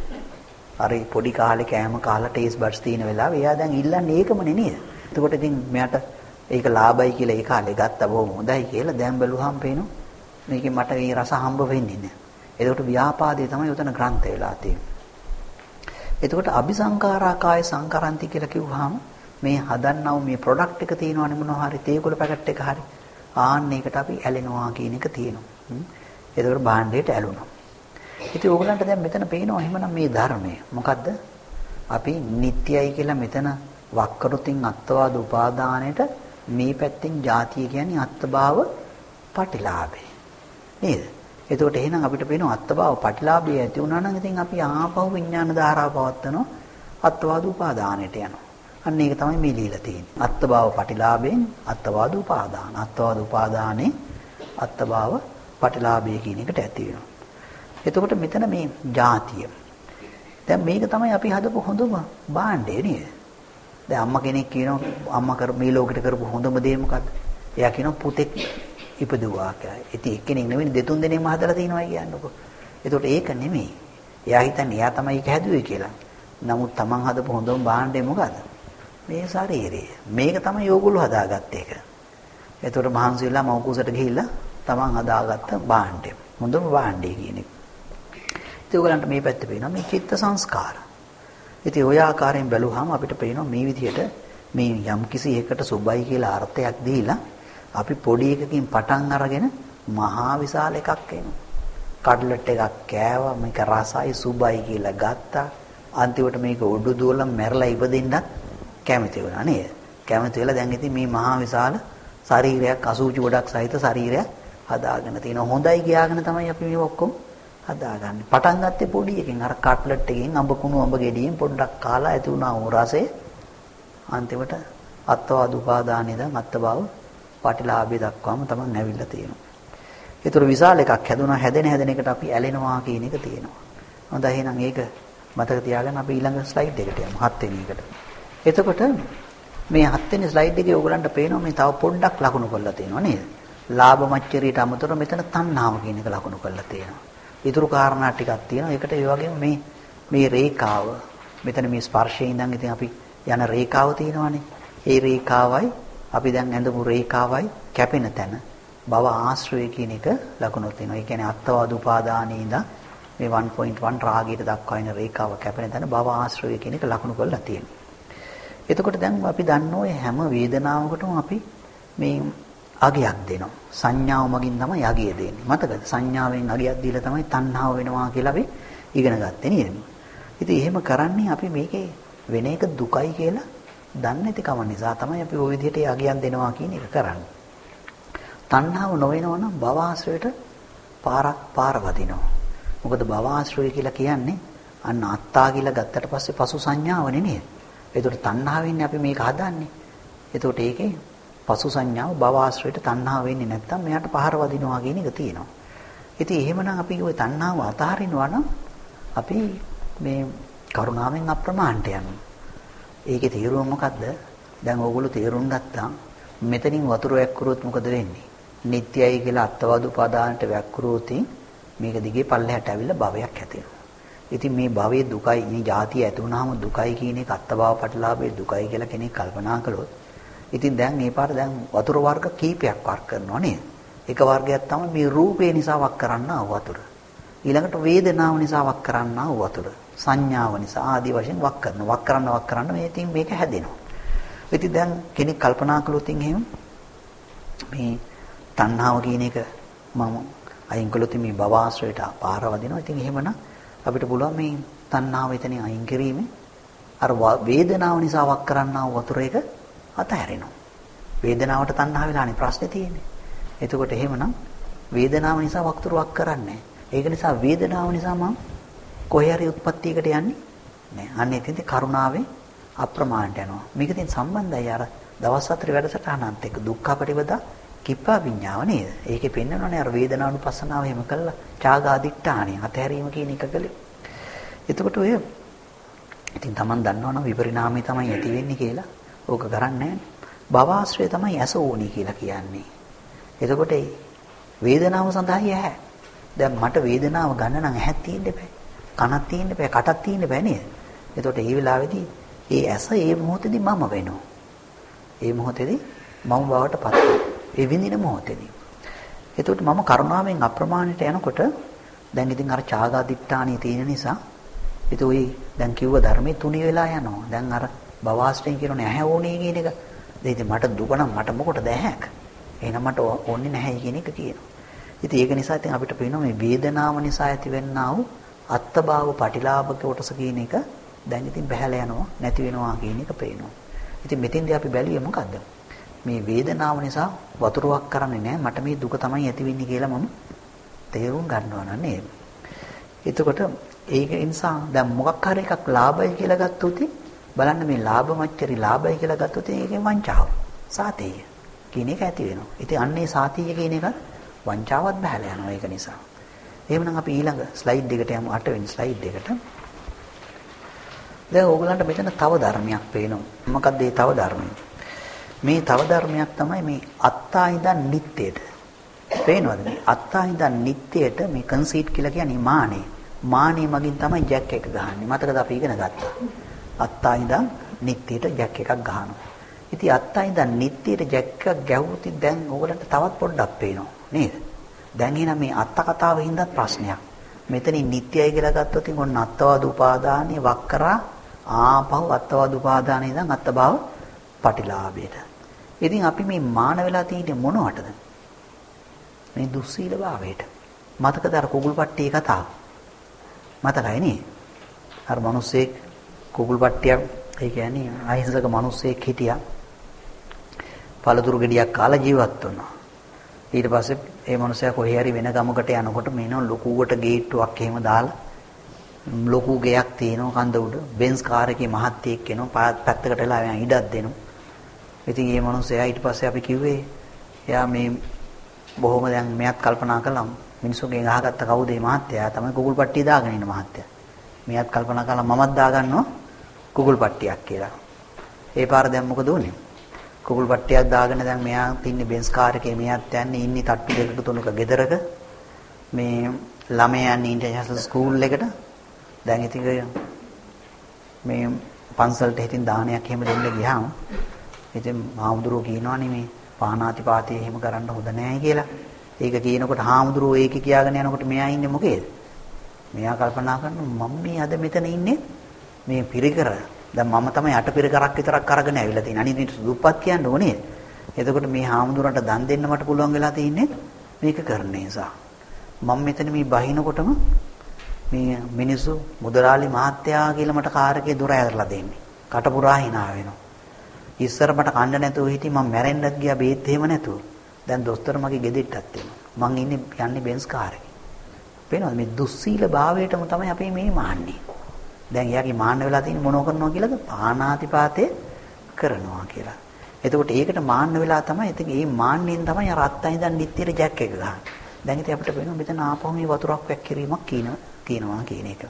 අර පොඩි කාලේ කෑම කාලා ටේස්ට් බඩ්ස් තියෙන වෙලාවේ එයා දැන් ඉල්ලන්නේ ඒකමනේ නේද? එතකොට ඉතින් මෙයාට ඒක ලාභයි කියලා ඒ කාලේ ගත්තා බොහොම හොඳයි කියලා දැන් බැලුවාම පේනවා මේකේ මට ඒ රස හම්බ වෙන්නේ නැහැ. එතකොට ව්‍යාපාදේ තමයි උතන ග්‍රන්ථ වෙලා තියෙන්නේ. එතකොට අபிසංකාරාකාය සංකරන්ති කියලා කිව්වහම මේ හදන්නව මේ ප්‍රොඩක්ට් එක තියෙනවනේ මොනවා හරි තේකොළ පැකට් එක හරි ආන්න ඒකට අපි ඇලෙනවා කියන එක තියෙනවා. එතකොට භාණ්ඩයට ඇලුනවා. ඉතින් ඕගලන්ට දැන් මෙතන පේනවා එහෙමනම් මේ ධර්මය මොකද්ද? අපි නිට්ටයයි කියලා මෙතන වක්කරුතින් අත්වාද උපාදානයට මේ පැත්තෙන් ಜಾතිය කියන්නේ අත්භාව පටිලාභය. නේද? එතකොට එහෙනම් අපිට පේනවා අත්භාව පටිලාභය ඇති වුණා නම් ඉතින් අපි ආපහු විඥාන ධාරාව පවත්වනවා අත්වාද උපාදානයට යනවා. අන්න ඒක තමයි මේ ලීලා තියෙන්නේ. අත්භාව පටිලාභයෙන් අත්වාද උපාදාන. අත්වාද උපාදානේ අත්භාව පටිලාභය කියන එකට ඇති වෙනවා. එතකොට මෙතන මේ ಜಾතිය. දැන් මේක තමයි අපි හදපු හොඳම භාණ්ඩය නේද? දැන් අම්මා කෙනෙක් කියනවා අම්මා කර මේ ලෝකෙට කරපු හොඳම දේ මොකද්ද? එයා කියනවා පුතෙක් ඉපදුවා කියලා. ඉතින් එක්කෙනෙක් නෙවෙයි දෙතුන් දෙනෙක්ම හදලා තිනවා කියන්නකො. ඒකට ඒක නෙමෙයි. එයා හිතන්නේ එයා තමයි ඒක හැදුවේ කියලා. නමුත් Taman හදපු හොඳම භාණ්ඩය මොකද්ද? මේ ශරීරය. මේක තමයි ඕගොල්ලෝ හදාගත්ත එක. ඒතකොට මහන්සි වෙලා මව්කුසට ගිහිල්ලා Taman හදාගත්ත භාණ්ඩය. හොඳම භාණ්ඩය කියන එක. ඉතින් ඔයගලන්ට මේ පැත්තේ පේනවා මේ චිත්ත සංස්කාර. ඉතින් ওই ආකාරයෙන් බැලුවාම අපිට පේනවා මේ විදිහට මේ යම් කිසි එකකට සුබයි කියලා අර්ථයක් දීලා අපි පොඩි එකකින් පටන් අරගෙන මහා විශාල එකක් එනවා. කඩලට් එකක් කෑවා මේක රසයි සුබයි කියලා ගත්තා. අන්තිමට මේක උඩු දුවලා මැරලා ඉපදෙන්නත් කැමති වුණා නේද? කැමති වෙලා දැන් ඉතින් මේ මහා විශාල ශරීරයක් අසුචි ගොඩක් සහිත ශරීරයක් හදාගෙන තියෙනවා. හොඳයි කියාගෙන තමයි අපි මේ ඔක්කොම හදාගන්නේ. පටන් ගත්තේ පොඩි එකකින් අර කට්ලට් එකකින් අඹ කුණු අඹ ගෙඩියෙන් පොඩ්ඩක් කාලා ඇති වුණා වූ රසය අන්තිමට අත්වාද උපාදානෙ දැන් අත්බව පටිලාභය දක්වාම තමයි නැවිලා තියෙනවා. ඒතර විශාල එකක් හැදුනා හැදෙන හැදෙන එකට අපි ඇලෙනවා කියන එක තියෙනවා. හොඳයි එහෙනම් ඒක මතක තියාගන්න අපි ඊළඟ ස්ලයිඩ් එකට යමු හත් වෙනි එකට. එතකොට මේ හත් වෙනි ස්ලයිඩ් එකේ ඔයගලන්ට පේනවා මේ තව පොඩ්ඩක් ලකුණු කරලා තියෙනවා නේද? ලාභ මච්චරියට අමතරව මෙතන තණ්හාව කියන එක ලකුණු කරලා තියෙනවා. ඊතුරු කාරණා ටිකක් තියෙනවා. ඒකට ඒ වගේම මේ මේ රේඛාව මෙතන මේ ස්පර්ශයෙන් ඉඳන් ඉතින් අපි යන රේඛාව තියෙනවානේ. ඒ රේඛාවයි අපි දැන් ඇඳපු රේඛාවයි කැපෙන තැන භව ආශ්‍රය කියන එක ලකුණු තියෙනවා. ඒ කියන්නේ අත්වාද උපාදානයේ ඉඳන් මේ one point one රාගයට දක්වා එන රේඛාව කැපෙන තැන භව ආශ්‍රය කියන එක ලකුණු කරලා තියෙනවා. එතකොට දැන් අපි දන්නෝ හැම වේදනාවකටම අපි මේ අගයක් දෙනවා. සංඥාව මගින් තමයි අගය දෙන්නේ. මතකද? සංඥාවෙන් අගයක් දීලා තමයි තණ්හාව වෙනවා කියලා අපි ඉගෙන ගත්තේ නේද? ඉතින් එහෙම කරන්නේ අපි මේකේ වෙන එක දුකයි කියලා දන්නේ නැති කම නිසා තමයි අපි ওই විදිහට අගයන් දෙනවා කියන එක කරන්නේ. තණ්හාව නොවෙනවා නම් භව ආශ්‍රයයට පාරක් පාර වදිනවා. මොකද භව ආශ්‍රය කියලා කියන්නේ අන්න අත්තා කියලා ගත්තට පස්සේ පසු සංඥාවනේ නේද? ඒකට තණ්හාවෙන්නේ අපි මේක හදන්නේ. ඒකට ඒකේ පසු සංඥාව භව ආශ්‍රයයට තණ්හාව වෙන්නේ නැත්නම් මෙයාට පහර වදිනවා කියන එක තියෙනවා. ඉතින් එහෙමනම් අපි ওই තණ්හාව අතහරිනවා නම් අපි මේ කරුණාවෙන් අප්‍රමාණට යනවා. ඒකේ තීරුව මොකද්ද? දැන් ඕගොල්ලෝ තීරුම් ගත්තා මෙතනින් වතුර වැක්කුරොත් මොකද වෙන්නේ? නිට්ටයයි කියලා අත්වාද උපාදානට වැක්කුරොත් මේක දිගේ පල්ලෙහාට ඇවිල්ලා භවයක් හැදෙනවා. ඉතින් මේ භවයේ දුකයි මේ જાතිය ඇති වුනහම දුකයි කියන එක අත්භව පටලාභයේ දුකයි කියලා කෙනෙක් කල්පනා කළොත් ඉතින් දැන් මේ පාර දැන් වතුර වර්ග කීපයක් වක් කරනවා නේද? එක වර්ගයක් තමයි මේ රූපේ නිසා වක් කරන්නා වතුර. ඊළඟට වේදනාව නිසා වක් කරන්නා වතුර. සංඥාව නිසා ආදී වශයෙන් වක් කරනවා. වක් කරන්න වක් කරන්න මේ ඉතින් මේක හැදෙනවා. ඉතින් දැන් කෙනෙක් කල්පනා කළොත් එහෙම මේ තණ්හාව කියන එක මම අයින් කළොත් මේ භව ආශ්‍රයට පාර වදිනවා. ඉතින් එහෙමනම් අපිට පුළුවන් මේ තණ්හාව එතනින් අයින් කිරීමෙන් අර වේදනාව නිසා වක් කරන්නා වතුර එක අතහැරෙනවා. වේදනාවට තණ්හා වෙලානේ ප්‍රශ්නේ තියෙන්නේ. එතකොට එහෙමනම් වේදනාව නිසා වතුර වක් කරන්නේ. ඒක නිසා වේදනාව නිසා මම කොහේ හරි උත්පත්තියකට යන්නේ නෑ. අන්න එතෙන්දී කරුණාවෙන් අප්‍රමාණයට යනවා. මේක තියෙන සම්බන්ධය අර දවස් හතරේ වැඩසටහනත් එක්ක දුක්ඛ පටිපදා කිප්පා විඤ්ඤාව නේද? ඒකේ පෙන්නනවානේ අර වේදනානුපස්සනාව එහෙම කළා. ඡාගාදිට්ඨානිය අතහැරීම කියන එක කළේ. එතකොට ඔය ඉතින් Taman දන්නවනම් විපරිණාමය තමයි ඇති වෙන්නේ කියලා. ඕක කරන්නේ නැහැ. භවආශ්‍රය තමයි ඇස ඕනි කියලා කියන්නේ. එතකොට වේදනාව සඳහා යහැ. දැන් මට වේදනාව ගන්න නම් ඇහක් තියෙන්න බෑ. කනක් තියෙන්න බෑ. කටක් තියෙන්න බෑ නේද? එතකොට මේ වෙලාවේදී ඒ ඇස ඒ මොහොතේදී මම වෙනවා. ඒ මොහොතේදී මම බවට පත් වෙනවා. ඒ විඳින මොහොතේදී. එතකොට මම කරුණාවෙන් අප්‍රමාණයට යනකොට දැන් ඉතින් අර ඡාගාදිට්ඨානිය තියෙන නිසා ඒක ඔය දැන් කිව්ව ධර්මයේ තුනි වෙලා යනවා. දැන් අර භවආශ්‍රයෙන් කියනෝනේ ඇහැ ඕනේ කියන එක. ඉතින් මට දුක නම් මට මොකටද ඇහැක්? එහෙනම් මට ඕනේ නැහැ කියන එක කියනවා. ඉතින් ඒක නිසා ඉතින් අපිට පේනවා මේ වේදනාව නිසා ඇතිවෙනා වූ අත්බාව පටිලාභක කොටස කියන එක දැන් ඉතින් බහැලා යනවා නැති වෙනවා කියන එක පේනවා. ඉතින් මෙතෙන්දී අපි බැලුවේ මොකද්ද? මේ වේදනාව නිසා වතුරක් කරන්නේ නැහැ මට මේ දුක තමයි ඇති වෙන්නේ කියලා මම තේරුම් ගන්නවා නේද? එතකොට ඒක නිසා දැන් මොකක් හරි එකක් ලාභයි කියලා ගත්තොත් බලන්න මේ ලාභ මච්චරි ලාභයි කියලා ගත්තොත් ඒකේ වංචාව සාතේය කියන එක ඇති වෙනවා. ඉතින් අන්නේ සාතේය කියන එකත් වංචාවත් බහලා යනවා ඒක නිසා. එහෙමනම් අපි ඊළඟ ස්ලයිඩ් එකට යමු අට වෙනි ස්ලයිඩ් එකට. දැන් ඕගලන්ට මෙතන තව ධර්මයක් පේනවා. මොකක්ද මේ තව ධර්මය? මේ තව ධර්මයක් තමයි මේ අත්තා ඉඳන් නිට්ටයට. පේනවද මේ අත්තා ඉඳන් නිට්ටයට මේ කන්සීට් කියලා කියන්නේ මානෙ. මානෙ මගින් තමයි ජැක් එක ගහන්නේ. මතකද අපි ඉගෙන ගත්තා. අත්තා ඉඳන් නිට්ටයට ජැක් එකක් ගහනවා. ඉතින් අත්තා ඉඳන් නිට්ටයට ජැක් එකක් ගැහුවොත් දැන් ඕගලන්ට තවත් පොඩ්ඩක් පේනවා නේද? දැන් එහෙනම් මේ අත්ත කතාවෙ හින්දා ප්‍රශ්නයක්. මෙතනින් නිට්ටයයි කියලා ගත්තොත් ඉතින් ඔන්න අත්වාද උපාදානිය වක් කරා ආපහු අත්වාද උපාදානිය ඉඳන් අත්භව පටිලාභයට. ඉතින් අපි මේ මාන වෙලා තියෙන්නේ මොනවටද? මේ දුස්සීල භාවයට. මතකද අර කුකුල්පට්ටියේ කතාව? මතකයි නේ? අර මිනිස්සෙක් කුකුල්පට්ටියක් ඒ කියන්නේ අහිංසක මිනිස්සෙක් හිටියා. පළතුරු ගෙඩියක් කාලා ජීවත් වුණා. ඊට පස්සේ ඒ මිනිස්සයා කොහේ හරි වෙන ගමකට යනකොට මේනෝ ලොකුවට ගේට්ටුවක් එහෙම දාලා ලොකු ගෙයක් තියෙනවා කන්ද උඩ බෙන්ස් කාර් එකේ මහත්තයෙක් එනවා පැත්තකට වෙලා එයා ඉඩක් දෙනවා. ඉතින් මේ මිනිස්සයා ඊට පස්සේ අපි කිව්වේ එයා මේ බොහොම දැන් මෙයත් කල්පනා කළා මිනිස්සුගෙන් අහගත්ත කවුද මේ මහත්තයා? තමයි කුකුල්පට්ටිය දාගෙන ඉන්න මහත්තයා. මෙයත් කල්පනා කළා මමත් දාගන්නවා කුකුල්පට්ටියක් කියලා. ඒ පාර දැන් මොකද උනේ? කුකුල්පට්ටියක් දාගෙන දැන් මෙයා තින්නේ බෙන්ස් කාර් එකේ මෙයාත් යන්නේ ඉන්නේ තට්ටු දෙකක තුනක ගෙදරක මේ ළමයා යන්නේ ඉන්ටර්නැෂනල් ස්කූල් එකට. දැන් ඉතින් මේ පන්සලට හිටින් දානයක් එහෙම දෙන්න ගියාම ඉතින් හාමුදුරුවෝ කියනවානේ මේ පානාතිපාතේ එහෙම කරන්න හොඳ නැහැ කියලා. ඒක කියනකොට හාමුදුරුවෝ ඒකේ කියාගෙන යනකොට මෙයා ඉන්නේ මොකේද? මෙයා කල්පනා කරනවා මම මේ අද මෙතන ඉන්නේ මේ පිරිකර. දැන් මම තමයි අට පිරිකරක් විතරක් අරගෙන ඇවිල්ලා තියෙන්නේ. අනිත් මිනිස්සු දුප්පත් කියන්න ඕනේ. එතකොට මේ හාමුදුරන්ට දන් දෙන්න මට පුළුවන් වෙලා තියෙන්නේ මේක කරන නිසා. මම මෙතන මේ බහිනකොටම මේ මිනිස්සු මුදලාලි මහත්තයා කියලා මට කාර් එකේ දොර ඇරලා දෙන්නේ. කටපුරා hina වෙනවා. ඉස්සර මට කන්න නැතුව හිටි මම මැරෙන්නත් ගියා බේත් එහෙම නැතුව. දැන් දොස්තර මගේ ගෙදෙට්ටත් එනවා. මං ඉන්නේ යන්නේ බෙන්ස් කාර් එකේ. පේනවද මේ දුස්සීල භාවයටම තමයි අපි මේ මාන්නේ. දැන් එයාගේ මාන්න වෙලා තියෙන මොනව කරනවා කියලාද? පානාතිපාතේ කරනවා කියලා. එතකොට ඒකට මාන්න වෙලා තමයි ඉතින් මේ මාන්නෙන් තමයි අර අත්තයි ඉඳන් නිට්ටියට ජැක් එක ගහන්නේ. දැන් ඉතින් අපිට පේනවා මෙතන ආපහු මේ වතුරක් වැක්කිරීමක් කියන තියෙනවා කියන එක.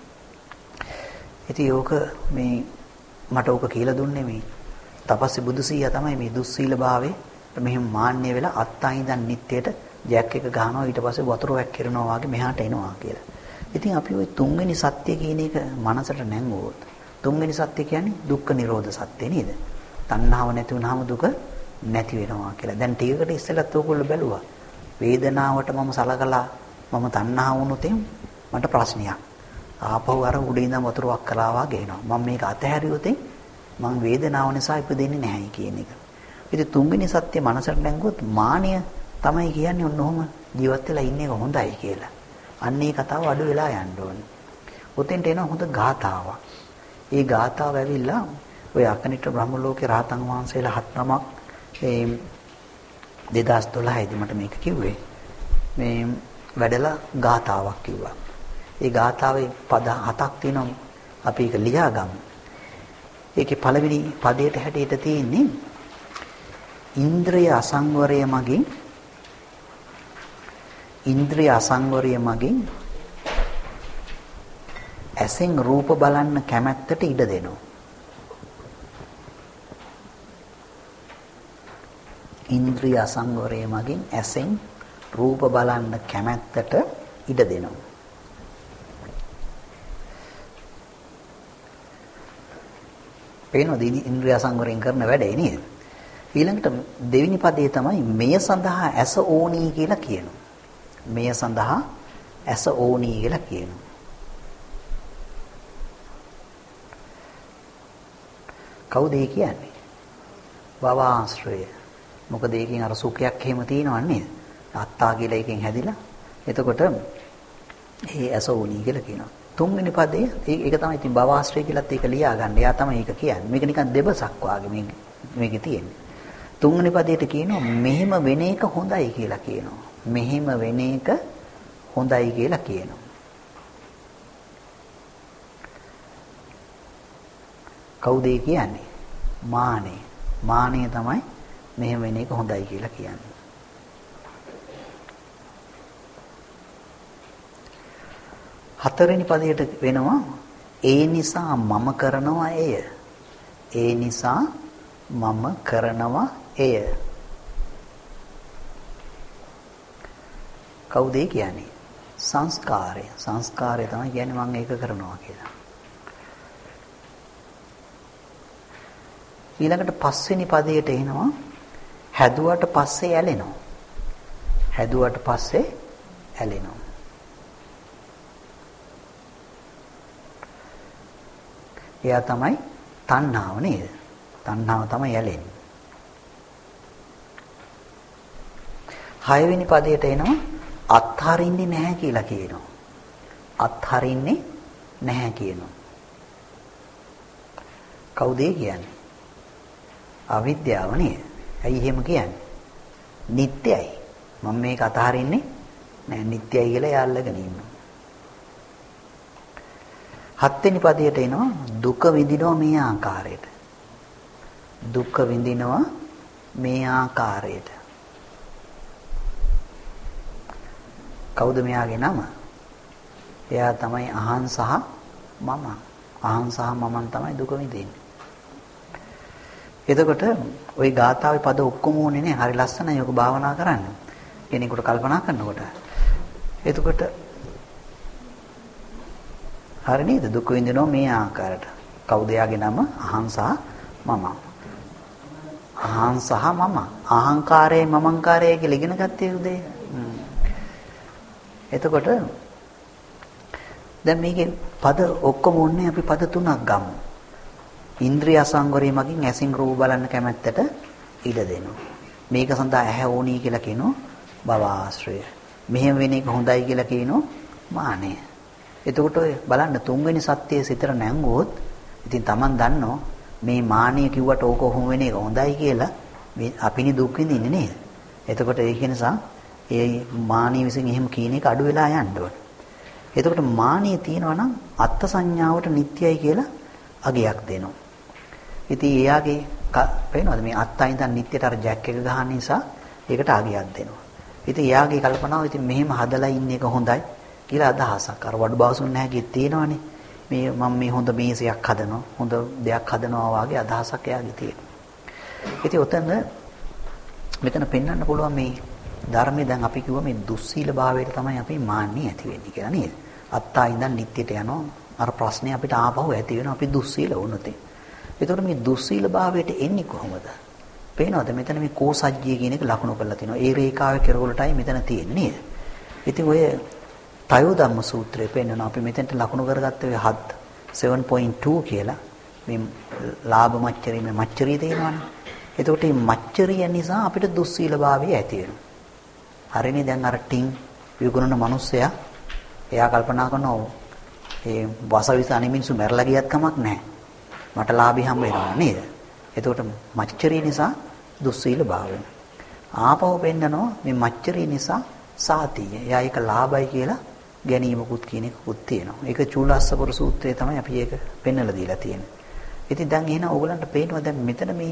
ඉතින් ඕක මේ මට ඕක කියලා දුන්නේ මේ තපස්සේ බුදුසීයා තමයි මේ දුස්සීල භාවයේ මෙහෙම මාන්නේ වෙලා අත්තයි ඉඳන් නිට්ටියට ජැක් එක ගහනවා ඊට පස්සේ වතුර වැක්කිරනවා වගේ මෙහාට එනවා කියලා. ඉතින් අපි ওই තුන්වෙනි සත්‍ය කියන එක මනසට නැංගුවොත් තුන්වෙනි සත්‍ය කියන්නේ දුක්ඛ නිරෝධ සත්‍ය නේද? තණ්හාව නැති වුනහම දුක නැති වෙනවා කියලා. දැන් ටිකකට ඉස්සෙල්ලත් ඕගොල්ලෝ බැලුවා. වේදනාවට මම සලකලා මම තණ්හා වුණොත් මට ප්‍රශ්නයක්. ආපහු අර උඩින් ඉඳන් වතුරක් කළා වගේ එනවා. මම මේක අතහැරියොත් මම වේදනාව නිසා ඉපදෙන්නේ නැහැ කියන එක. ඉතින් තුන්වෙනි සත්‍ය මනසට නැංගුවොත් මානිය තමයි කියන්නේ ඔන්න ඔහොම ජීවත් වෙලා ඉන්න එක හොඳයි කියලා. අන්න ඒ කතාව අඩු වෙලා යන්න ඕනේ. උතෙන්ට එන හොඳ ගාථාවක්. ඒ ගාථාව ඇවිල්ලා ඔය අකනිට බ්‍රහ්ම ලෝකේ රහතන් වහන්සේලා හත් නමක් ඒ දෙදාස් දොළහයි දී මට මේක කිව්වේ. මේ වැඩලා ගාථාවක් කිව්වා. ඒ ගාථාවේ පද හතක් තියෙනවා. අපි ඒක ලියාගමු. ඒකේ පළවෙනි පදයට හැටියට තියෙන්නේ ඉන්ද්‍රිය අසංවරය මගින් ඉන්ද්‍රිය අසංවරය මගින් ඇසෙන් රූප බලන්න කැමැත්තට ඉඩ දෙනවා. ඉන්ද්‍රිය අසංවරය මගින් ඇසෙන් රූප බලන්න කැමැත්තට ඉඩ දෙනවා. පේනවද ඉන්ද්‍රිය අසංවරයෙන් කරන වැඩේ නේද? ඊළඟට දෙවෙනි පදයේ තමයි මෙය සඳහා ඇස ඕනී කියලා කියනවා. මෙය සඳහා ඇස ඕනී කියලා කියනවා. කවුද ඒ කියන්නේ? භව ආශ්‍රය. මොකද ඒකෙන් අර සුඛයක් එහෙම තියෙනව නේද? අත්තා කියලා එකෙන් හැදිලා. එතකොට ඒ ඇස ඕනී කියලා කියනවා. තුන්වෙනි පදයේ ඒක තමයි ඉතින් භව ආශ්‍රය කියලාත් ඒක ලියා ගන්න. එයා තමයි ඒක කියන්නේ. මේක නිකන් දෙබසක් වාගේ මේ මේකේ තියෙන්නේ. තුන්වෙනි පදයට කියනවා මෙහෙම වෙන එක හොඳයි කියලා කියනවා. මෙහෙම වෙන එක හොඳයි කියලා කියනවා. කවුද ඒ කියන්නේ? මානෙ. මානෙ තමයි මෙහෙම වෙන එක හොඳයි කියලා කියන්නේ. හතරවෙනි පදයට වෙනවා ඒ නිසා මම කරනවා එය. ඒ නිසා මම කරනවා එය. කවුද කියන්නේ? සංස්කාරය. සංස්කාරය තමයි කියන්නේ මම ඒක කරනවා කියලා. ඊළඟට පස්වෙනි පදයට එනවා හැදුවට පස්සේ ඇලෙනවා. හැදුවට පස්සේ ඇලෙනවා. එයා තමයි තණ්හාව නේද? තණ්හාව තමයි ඇලෙන්නේ. හයවෙනි පදයට එනවා අත්හරින්නේ නැහැ කියලා කියනවා. අත්හරින්නේ නැහැ කියනවා. කවුද කියන්නේ? අවිද්‍යාව නේද? ඇයි එහෙම කියන්නේ? නිට්ටයයි. මම මේක අතහරින්නේ නෑ නිට්ටයයි කියලා යාල්ලගෙන ඉන්නවා. හත්වෙනි පදයට එනවා දුක විඳිනවා මේ ආකාරයට. දුක විඳිනවා මේ ආකාරයට. කවුද මෙයාගේ නම? එයා තමයි අහං සහ මම. අහං සහ මමන් තමයි දුක විඳින්නේ. එතකොට ওই ගාථාවේ පද ඔක්කොම ඕනේ නේ. හරි ලස්සනයි ඔක භාවනා කරන්න. කෙනෙකුට කල්පනා කරනකොට. එතකොට හරි නේද? දුක විඳිනවා මේ ආකාරයට. කවුද යාගේ නම? අහං සහ මම. අහං සහ මම. අහංකාරයේ මමංකාරයේ කියලා ඉගෙන ගත්තේ උදේ. එතකොට දැන් මේකේ පද ඔක්කොම ඕනේ අපි පද තුනක් ගමු. ඉන්ද්‍රිය අසංවරය මගින් ඇසින් රූප බලන්න කැමැත්තට ඉඩ දෙනවා. මේක සඳහා ඇහැ ඕනී කියලා කියනවා භව ආශ්‍රය. මෙහෙම වෙන එක හොඳයි කියලා කියනවා මානය. එතකොට ඔය බලන්න තුන්වෙනි සත්‍යයේ සිතට නැංගුවොත් ඉතින් Taman දන්නෝ මේ මානය කිව්වට ඕක කොහොම වෙන එක හොඳයි කියලා මේ අපිනි දුක් විඳින්නේ නේද? එතකොට ඒක නිසා ඒ මානිය විසින් එහෙම කියන එක අඩු වෙලා යන්න ඕන. එතකොට මානිය තියෙනවා නම් අත්ත් සංඥාවට නිට්ටයයි කියලා අගයක් දෙනවා. ඉතින් එයාගේ පේනවද මේ අත්තයි ඉඳන් නිට්ටයට අර ජැක් එක ගහන නිසා ඒකට අගයක් දෙනවා. ඉතින් එයාගේ කල්පනාව ඉතින් මෙහෙම හදලා ඉන්න එක හොඳයි කියලා අදහසක්. අර වඩු බවසුන් නැහැගේ තියෙනවනේ. මේ මම මේ හොඳ මේසයක් හදනවා, හොඳ දෙයක් හදනවා වගේ අදහසක් එයාගේ තියෙනවා. ඉතින් ඔතන මෙතන පෙන්වන්න පුළුවන් මේ ධර්මයේ දැන් අපි කිව්වා මේ දුස්සීල භාවයට තමයි අපි මාන්නේ ඇති වෙන්නේ කියලා නේද? අත්තා ඉඳන් නිට්ටයට යනවා. අර ප්‍රශ්නේ අපිට ආපහු ඇති වෙනවා අපි දුස්සීල වුණොත්. ඒතකොට මේ දුස්සීල භාවයට එන්නේ කොහොමද? පේනවද මෙතන මේ කෝසජ්ජිය කියන එක ලකුණු කරලා තිනවා. ඒ රේඛාවේ කෙරවලටයි මෙතන තියෙන්නේ නේද? ඉතින් ඔය තයෝ ධම්ම සූත්‍රයේ පෙන්වන අපි මෙතෙන්ට ලකුණු කරගත්ත ඔය හත් seven point two කියලා මේ ලාභ මච්චරිය මේ මච්චරිය තියෙනවානේ. එතකොට මේ මච්චරිය නිසා අපිට දුස්සීල භාවය ඇති වෙනවා. හරිනේ දැන් අර ටින් විගුණන මිනිස්සයා එයා කල්පනා කරනවා ඒ වසවිස අනිමින්සු මැරලා ගියත් කමක් නැහැ. මට ලාභي හම්බ වෙනවා නේද? එතකොට මච්චරිය නිසා දුස්සීල භාවය. ආපහු පෙන්නනවා මේ මච්චරිය නිසා සාතිය. එයා ඒක ලාභයි කියලා ගැනීමකුත් කියන එකකුත් තියෙනවා. ඒක චූලස්සපුර සූත්‍රයේ තමයි අපි ඒක පෙන්නලා දීලා තියෙන්නේ. ඉතින් දැන් එහෙනම් ඕගලන්ට පේනවා දැන් මෙතන මේ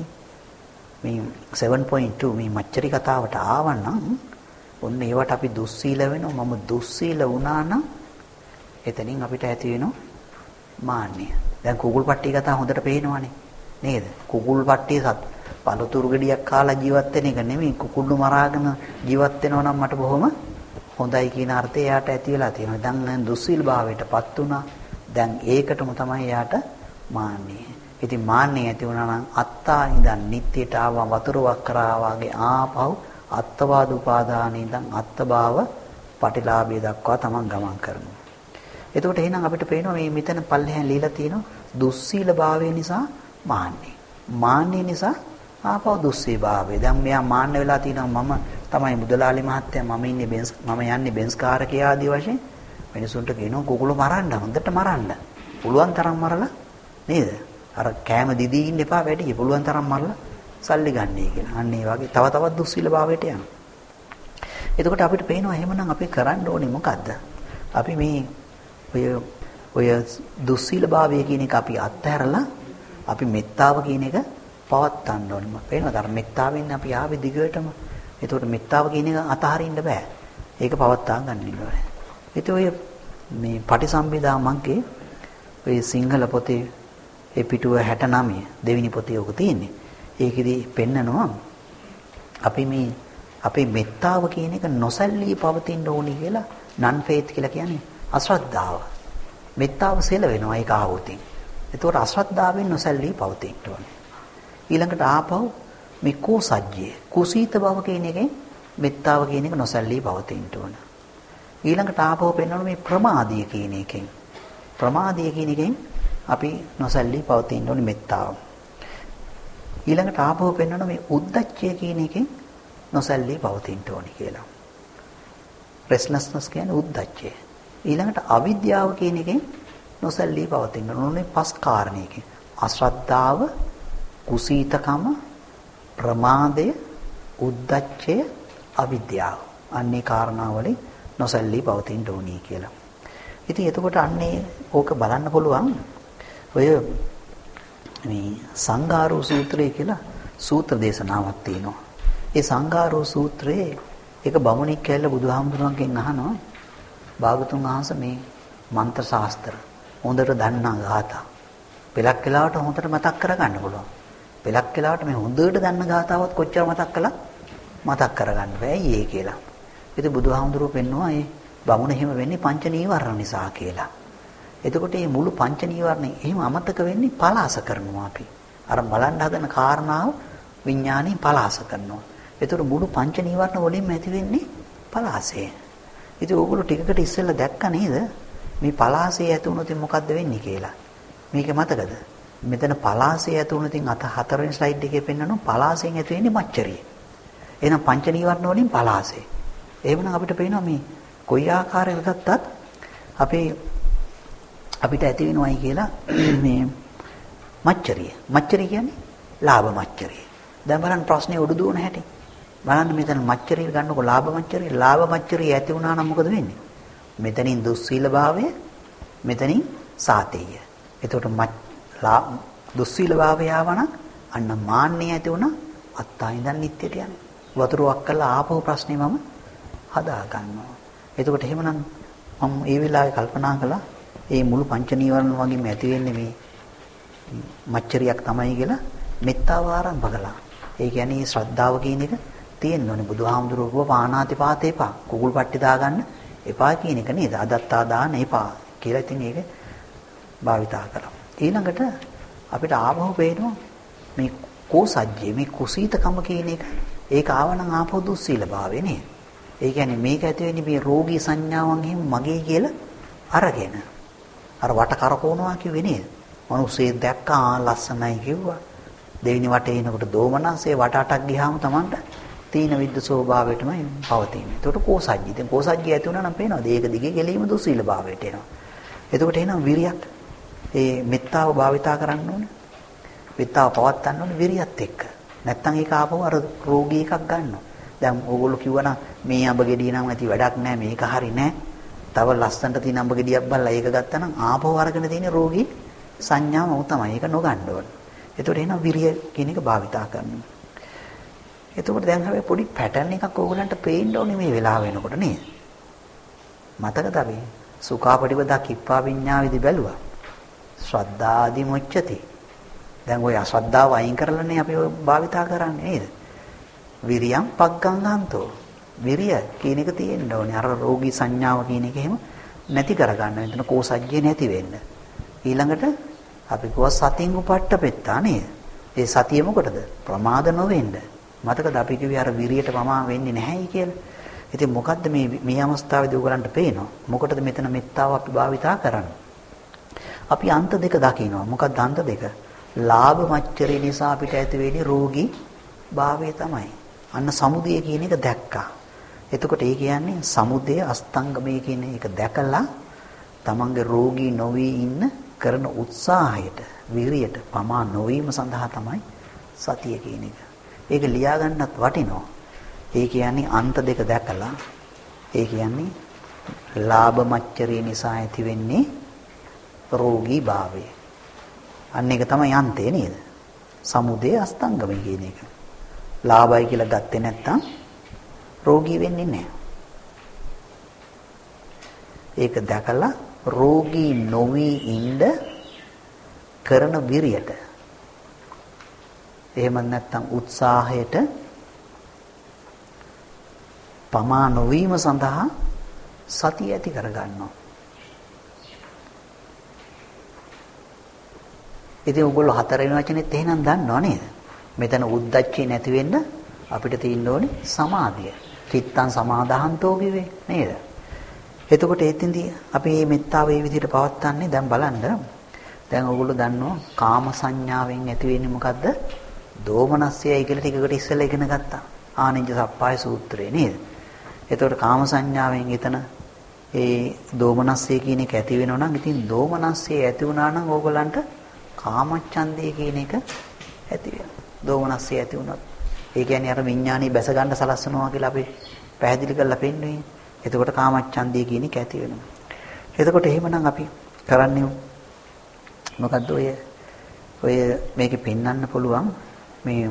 මේ seven point two මේ මච්චරි කතාවට ආවනම් ඔන්න ඒවට අපි දුස්සීල වෙනවා. මම දුස්සීල වුණා නම් එතනින් අපිට ඇති වෙනවා මාන්නය. දැන් කුකුල් පට්ටිය කතා හොඳට පේනවනේ නේද? කුකුල් පට්ටිය සත් පළතුරු ගෙඩියක් කාලා ජීවත් වෙන එක නෙමෙයි කුකුල්ලු මරාගෙන ජීවත් වෙනවා නම් මට බොහොම හොඳයි කියන අර්ථය එයාට ඇති වෙලා තියෙනවා. දැන් දුස්සීල භාවයටපත් වුණා. දැන් ඒකටම තමයි එයාට මාන්නය. ඉතින් මාන්නය ඇති වුණා නම් අත්තා ඉඳන් නිට්ටයට ආවා වතුර වක්කරා වගේ ආපහු අත්වාද උපාදානෙ ඉඳන් අත්භාව පටිලාභය දක්වා තමන් ගමන් කරනවා. එතකොට එහෙනම් අපිට පේනවා මේ මෙතන පල්ලෙහාන් লীලා තියෙනවා දුස්සීල භාවය නිසා මාන්නේ. මාන්නේ නිසා ආපහු දුස්සීල භාවය. දැන් මෙයා මාන්න වෙලා තියෙනවා මම තමයි මුදලාලි මහත්තයා මම ඉන්නේ බෙන්ස් මම යන්නේ බෙන්ස් කාර් එකේ ආදී වශයෙන් මිනිසුන්ට කියනවා කුකුළු මරන්න හොඳට මරන්න. පුළුවන් තරම් මරලා නේද? අර කෑම දිදී ඉන්න එපා වැඩි. පුළුවන් තරම් මරලා සල්ලි ගන්නයි කියලා. අන්න ඒ වගේ තව තවත් දුස්සීල භාවයට යනවා. එතකොට අපිට පේනවා එහෙමනම් අපි කරන්න ඕනේ මොකද්ද? අපි මේ ඔය ඔය දුස්සීල භාවය කියන එක අපි අත්හැරලා අපි මෙත්තාව කියන එක පවත්වන්න ඕනේ. මම පේනවා අර මෙත්තාවෙන් අපි ආවේ දිගටම. එතකොට මෙත්තාව කියන එක අතහරින්න බෑ. ඒක පවත්වා ගන්න ඕනේ. ඒත් ඔය මේ පටිසම්භිදා මග්ගේ ඔය සිංහල පොතේ ඒ පිටුව හැට නවය දෙවෙනි පොතේ ඔක තියෙන්නේ. ඒකෙදි පෙන්නනවා අපි මේ අපේ මෙත්තාව කියන එක නොසැලී පවතින්න ඕනි කියලා නන් ෆේත් කියලා කියන්නේ අශ්‍රද්ධාව. මෙත්තාව සෙල වෙනවා ඒක ආවොතින්. ඒතකොට අශ්‍රද්ධාවෙන් නොසැලී පවතින්න ඕනේ. ඊළඟට ආපහු මේ කෝසජ්ජය කුසීත බව කියන එකෙන් මෙත්තාව කියන එක නොසැලී පවතින්න ඕන. ඊළඟට ආපහු පෙන්වන මේ ප්‍රමාදීය කියන එකෙන් ප්‍රමාදීය කියන එකෙන් අපි නොසැලී පවතින්න ඕනේ මෙත්තාව. ඊළඟට ආපහු පෙන්වන මේ උද්දච්චය කියන එකෙන් නොසැලී පවතින්න ඕනේ කියලා. restlessness කියන්නේ උද්දච්චය. ඊළඟට අවිද්‍යාව කියන එකෙන් නොසැලී පවතින්න ඕනේ පස් කාරණේකින්. අශ්‍රද්ධාව, කුසීතකම, ප්‍රමාදය, උද්දච්චය, අවිද්‍යාව. අන්නේ කාරණාවලින් නොසැලී පවතින්න ඕනේ කියලා. ඉතින් එතකොට අන්නේ ඕක බලන්න පුළුවන්. ඔය මේ සංඝාරෝ සූත්‍රය කියලා සූත්‍ර දේශනාවක් තියෙනවා. ඒ සංඝාරෝ සූත්‍රයේ එක බමුණෙක් කියලා බුදුහාමුදුරන්ගෙන් අහනවා භාගතුන් වහන්සේ මේ මන්ත්‍ර ශාස්ත්‍ර හොඳට දන්නා ගාථා පෙලක් වෙලාවට හොඳට මතක් කරගන්න පුළුවන්. පෙලක් වෙලාවට මේ හොඳට දන්න ගාථාවත් කොච්චර මතක් කළත් මතක් කරගන්න බෑ ඊයේ කියලා. ඉතින් බුදුහාමුදුරුවෝ පෙන්නවා මේ බමුණ එහෙම වෙන්නේ පංච නීවරණ නිසා කියලා. එතකොට මේ මුළු පංච නීවරණේ එහෙම අමතක වෙන්නේ පලාස කරනවා අපි. අර බලන්න හදන කාරණාව විඥාණයෙන් පලාස කරනවා. එතකොට මුළු පංච නීවරණ වලින්ම ඇති වෙන්නේ පලාසය. ඉතින් ඕගොල්ලෝ ටිකකට ඉස්සෙල්ලා දැක්ක නේද? මේ පලාසය ඇති වුණොත් මොකද්ද වෙන්නේ කියලා. මේක මතකද? මෙතන පලාසය ඇති වුණොත් අත හතරවෙනි ස්ලයිඩ් එකේ පෙන්නනවා පලාසයෙන් ඇති වෙන්නේ මච්චරිය. එහෙනම් පංච නීවරණ වලින් පලාසය. එහෙමනම් අපිට පේනවා මේ කොයි ආකාරයකට ගත්තත් අපේ අපිට ඇති වෙනවයි කියලා මේ මච්චරිය. මච්චරිය කියන්නේ ලාභ මච්චරිය. දැන් බලන්න ප්‍රශ්නේ උඩු දුවන හැටි. බලන්න මෙතන මච්චරිය ගන්නකො ලාභ මච්චරිය. ලාභ මච්චරිය ඇති වුණා නම් මොකද වෙන්නේ? මෙතනින් දුස්සීල භාවය, මෙතනින් සාතේය. එතකොට දුස්සීල භාවය ආවනම් අන්න මාන්නේ ඇති වුණා අත්තා ඉඳන් නිත්‍යයට යන්නේ. වතුරක් කළා ආපහු ප්‍රශ්නේ මම හදා ගන්නවා. එතකොට එහෙමනම් මම ඒ වෙලාවේ කල්පනා කළා මේ මුළු පංච නීවරණ වගේම ඇති වෙන්නේ මේ මච්චරියක් තමයි කියලා මෙත්තාව ආරම්භ කළා. ඒ කියන්නේ ශ්‍රද්ධාව කියන එක තියෙන්න ඕනේ. බුදුහාමුදුරුවෝ පාණාතිපාත එපා. කුකුල් පට්ටි දාගන්න එපා කියන එක නේද? අදත්තා දාන්න එපා කියලා ඉතින් ඒක භාවිතා කරා. ඊළඟට අපිට ආපහු පේනවා මේ කෝසජ්ජේ මේ කුසීතකම කියන එක ඒක ආවනම් ආපහු දුස්සීල භාවය නේද? ඒ කියන්නේ මේක ඇති වෙන්නේ මේ රෝගී සංඥාවන් හිම මගේ කියලා අරගෙන අර වට කරකවනවා කිව්වේ නේද? මිනිස්සේ දැක්කා ලස්සනයි කිව්වා. දෙවිනි වටේ එනකොට දෝමනස්සේ වට අටක් ගියාම Tamanට තීන විද්ද ස්වභාවයටමයි පවතින්නේ. එතකොට කෝසජ්ජි. දැන් කෝසජ්ජි ඇති වුණා නම් පේනවාද? ඒක දිගේ ගැලීම දුස්සීල භාවයට එනවා. එතකොට එහෙනම් විරියක් ඒ මෙත්තාව භාවිතා කරන්න ඕනේ. මෙත්තාව පවත්වන්න ඕනේ විරියත් එක්ක. නැත්තම් ඒක ආපහු අර රෝගී එකක් ගන්නවා. දැන් ඕගොල්ලෝ කිව්වනම් මේ අඹ ගෙඩිය නම් ඇති වැඩක් නැහැ මේක හරි නැහැ. තව ලස්සනට තියෙන අඹ ගෙඩියක් බලලා ඒක ගත්තා නම් ආපහු අරගෙන තියෙන රෝගී සංඥාවම තමයි. ඒක නොගන්න ඕනේ. එතකොට එහෙනම් විරිය කියන එක භාවිතා කරනවා. එතකොට දැන් හැබැයි පොඩි පැටර්න් එකක් ඕගලන්ට පේන්න ඕනේ මේ වෙලාව වෙනකොට නේද? මතකද අපි සුඛාපටිපදා කිප්පා විඤ්ඤාවිදි බැලුවා. ශ්‍රද්ධාදි මොච්චති. දැන් ওই අශ්‍රද්ධාව අයින් කරලානේ අපි ඔය භාවිතා කරන්නේ නේද? විරියම් පග්ගංගන්තෝ. විරිය කියන එක තියෙන්න ඕනේ. අර රෝගී සංඥාව කියන එක එහෙම නැති කරගන්න. එතන කෝසජ්ජේ නැති වෙන්න. ඊළඟට අපි කව සතින් උපට්ඨපෙත්තා නේද? ඒ සතිය මොකටද? ප්‍රමාද නොවෙන්න. මතකද අපි කිව්වේ අර විරියට ප්‍රමා වෙන්නේ නැහැයි කියලා. ඉතින් මොකද්ද මේ මේ අවස්ථාවේදී ඔයගලන්ට පේනවා? මොකටද මෙතන මෙත්තාව අපි භාවිතා කරන්නේ? අපි අන්ත දෙක දකිනවා. මොකක්ද අන්ත දෙක? ලාභ මච්චරිය නිසා අපිට ඇති වෙන්නේ රෝගී භාවය තමයි. අන්න සමුදය කියන එක දැක්කා. එතකොට ඒ කියන්නේ සමුදය අස්තංගමය කියන එක දැකලා තමන්ගේ රෝගී නොවි ඉන්න කරන උත්සාහයට විරියට පමා නොවීම සඳහා තමයි සතිය කියන එක. ඒක ලියා ගන්නත් වටිනවා. ඒ කියන්නේ අන්ත දෙක දැකලා ඒ කියන්නේ ලාභ මච්චරිය නිසා ඇති වෙන්නේ රෝගී භාවය. අන්න ඒක තමයි අන්තය නේද? සමුදය අස්තංගමය කියන එක. ලාභයි කියලා ගත්තේ නැත්තම් රෝගී වෙන්නේ නැහැ. ඒක දැකලා රෝගී නොවි ඉන්න කරන විරියට එහෙම නැත්නම් උත්සාහයට පමා නොවීම සඳහා සතිය ඇති කර ගන්නවා. ඉතින් ඔයගොල්ලෝ හතරවෙනි වචනේත් එහෙනම් දන්නව නේද? මෙතන උද්දච්චය නැති වෙන්න අපිට තියෙන්න ඕනේ සමාධිය. චිත්තං සමාදාහන්තෝ කිව්වේ නේද? එතකොට එතෙන්දී අපි මේ මෙත්තාව මේ විදිහට පවත්න්නේ දැන් බලන්න. දැන් ඔයගොල්ලෝ දන්නවා කාම සංඥාවෙන් ඇති වෙන්නේ මොකද්ද? දෝමනස්සයයි කියලා ටිකකට ඉස්සෙල්ලා ඉගෙන ගත්තා. ආනිජ්ජ සප්පාය සූත්‍රය නේද? එතකොට කාම සංඥාවෙන් එතන ඒ දෝමනස්සය කියන එක ඇති වෙනවා නම් ඉතින් දෝමනස්සය ඇති වුණා නම් ඕගොල්ලන්ට කාමච්ඡන්දය කියන එක ඇති වෙනවා. දෝමනස්සය ඇති වුණොත් ඒ කියන්නේ අර විඥානේ බැස ගන්න සලස්සනවා කියලා අපි පැහැදිලි කරලා පෙන්නන්නේ. එතකොට කාමච්ඡන්දය කියන එක ඇති වෙනවා. එතකොට එහෙමනම් අපි කරන්නේ මොකද්ද ඔය ඔය මේකේ පෙන්වන්න පුළුවන් මේ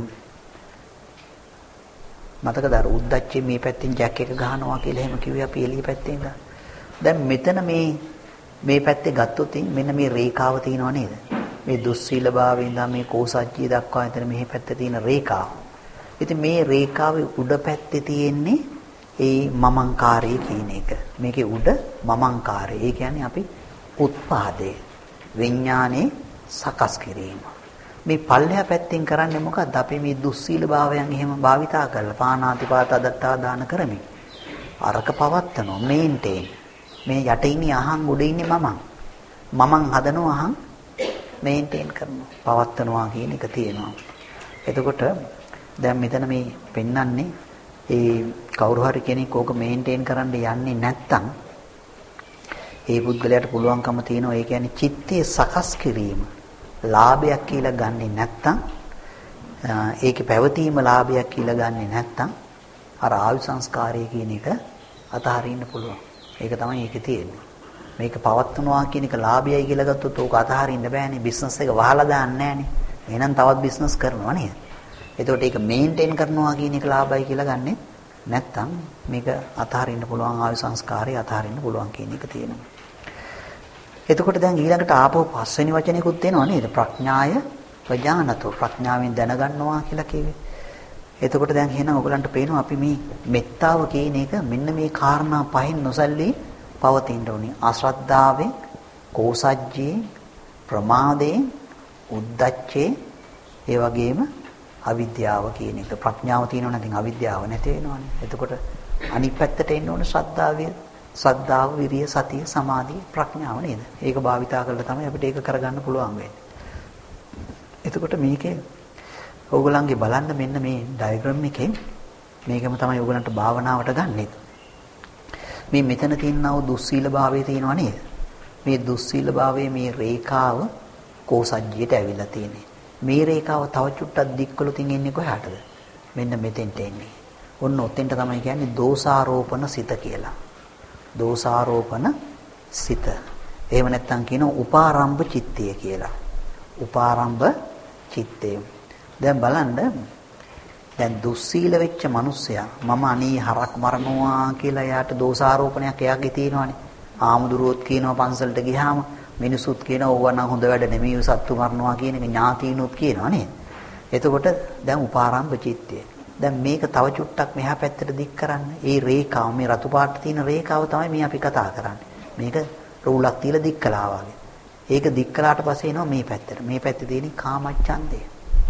මතකද අර උද්දච්චේ මේ පැත්තෙන් ජැක් එක ගහනවා කියලා එහෙම කිව්වේ අපි එළිය පැත්තෙන් ඉඳන්. දැන් මෙතන මේ මේ පැත්තේ ගත්තොත් මෙන්න මේ රේඛාව තියෙනව නේද? මේ දුස්සීලභාවයෙන් ඉඳන් මේ කෝසජ්ජිය දක්වා එතන මේ පැත්තේ තියෙන රේඛාව. ඉතින් මේ රේඛාවේ උඩ පැත්තේ තියෙන්නේ ඒ මමංකාරය කියන එක. මේකේ උඩ මමංකාරය. ඒ කියන්නේ අපි උත්පාදේ විඥානේ සකස් කිරීම. මේ පල්ලෙහා පැත්තෙන් කරන්නේ මොකද්ද? අපි මේ දුස්සීල භාවයන් එහෙම භාවිතා කරලා පානාතිපාත අදත්තා දාන කරමින් අරක පවත්තනවා මේන්ටේන්. මේ යට ඉන්නේ අහන් උඩ ඉන්නේ මමං. මමං හදනවා අහන් මේන්ටේන් කරනවා. පවත්තනවා කියන එක තියෙනවා. එතකොට දැන් මෙතන මේ පෙන්වන්නේ ඒ කවුරු හරි කෙනෙක් ඕක මේන්ටේන් කරන්න යන්නේ නැත්තම් ඒ පුද්ගලයාට පුළුවන්කම තියෙනවා. ඒ කියන්නේ චිත්තයේ සකස් කිරීම ලාභයක් කියලා ගන්නෙ නැත්තම් ඒකේ පැවතීම ලාභයක් කියලා ගන්නෙ නැත්තම් අර ආයු සංස්කාරය කියන එක අතහරින්න පුළුවන්. ඒක තමයි ඒකේ තියෙන්නේ. මේක පවත්වනවා කියන එක ලාභයයි කියලා ගත්තොත් ඕක අතහරින්න බෑනේ. බිස්නස් එක වහලා දාන්නේ නෑනේ. එහෙනම් තවත් බිස්නස් කරනවා නේද? එතකොට ඒක මේන්ටේන් කරනවා කියන එක ලාභයි කියලා ගන්නෙ නැත්තම් මේක අතහරින්න පුළුවන්. ආයු සංස්කාරය අතහරින්න පුළුවන් කියන එක තියෙනවා. එතකොට දැන් ඊළඟට ආපහු පස්වෙනි වචනයකුත් එනවා නේද? ප්‍රඥාය ප්‍රඥානතෝ ප්‍රඥාවෙන් දැනගන්නවා කියලා කිව්වේ. එතකොට දැන් එහෙනම් ඔයගලන්ට පේනවා අපි මේ මෙත්තාව කියන එක මෙන්න මේ කාරණා පහෙන් නොසැලී පවතින්න ඕනේ. අශ්‍රද්ධාවෙන්, කෝසජ්ජයෙන්, ප්‍රමාදයෙන්, උද්දච්චයෙන්, ඒ වගේම අවිද්‍යාව කියන එක. ප්‍රඥාව තියෙනවා නම් ඉතින් අවිද්‍යාව නැති වෙනවනේ. එතකොට අනිත් පැත්තට එන්න ඕනේ ශ්‍රද්ධාව, සද්ධාව, විරිය, සතිය, සමාධිය, ප්‍රඥාව නේද? ඒක භාවිතා කරලා තමයි අපිට ඒක කරගන්න පුළුවන් වෙන්නේ. එතකොට මේකේ ඕගොල්ලන්ගේ බලන්න මෙන්න මේ ඩයග්‍රෑම් එකෙන් මේකම තමයි ඕගොල්ලන්ට භාවනාවට ගන්නෙ. මේ මෙතන තියෙනා වූ දුස්සීල භාවයේ තියෙනවා නේද? මේ දුස්සීල භාවයේ මේ රේඛාව කෝසජ්ජියට ඇවිල්ලා තියෙන්නේ. මේ රේඛාව තව චුට්ටක් දික්කලොත් ඉන්නේ කොහාටද? මෙන්න මෙතෙන්ට එන්නේ. ඔන්න ඔතෙන්ට තමයි කියන්නේ දෝසාරෝපණ සිත කියලා. දෝසාරෝපණ සිත. එහෙම නැත්නම් කියනවා උපාරම්භ චිත්තය කියලා. උපාරම්භ චිත්තය. දැන් බලන්න දැන් දුස්සීල වෙච්ච මිනිස්සයා මම අනේ හරක් මරනවා කියලා එයාට දෝසාරෝපණයක් එයාගේ තියෙනවානේ. ආමුදුරුවොත් කියනවා පන්සලට ගියාම මිනිසුත් කියනවා ඕවා නම් හොඳ වැඩ නෙමෙයි සත්තු මරනවා කියන එක ඥාතිනුත් කියනවා නේද? එතකොට දැන් උපාරම්භ චිත්තය. දැන් මේක තව චුට්ටක් මෙහා පැත්තට දික් කරන්න. ඒ රේඛාව මේ රතු පාට තියෙන රේඛාව තමයි මේ අපි කතා කරන්නේ. මේක රූලක් තියලා දික් කළා වගේ. ඒක දික් කළාට පස්සේ එනවා මේ පැත්තට. මේ පැත්තේ තියෙන කාමච්ඡන්දය.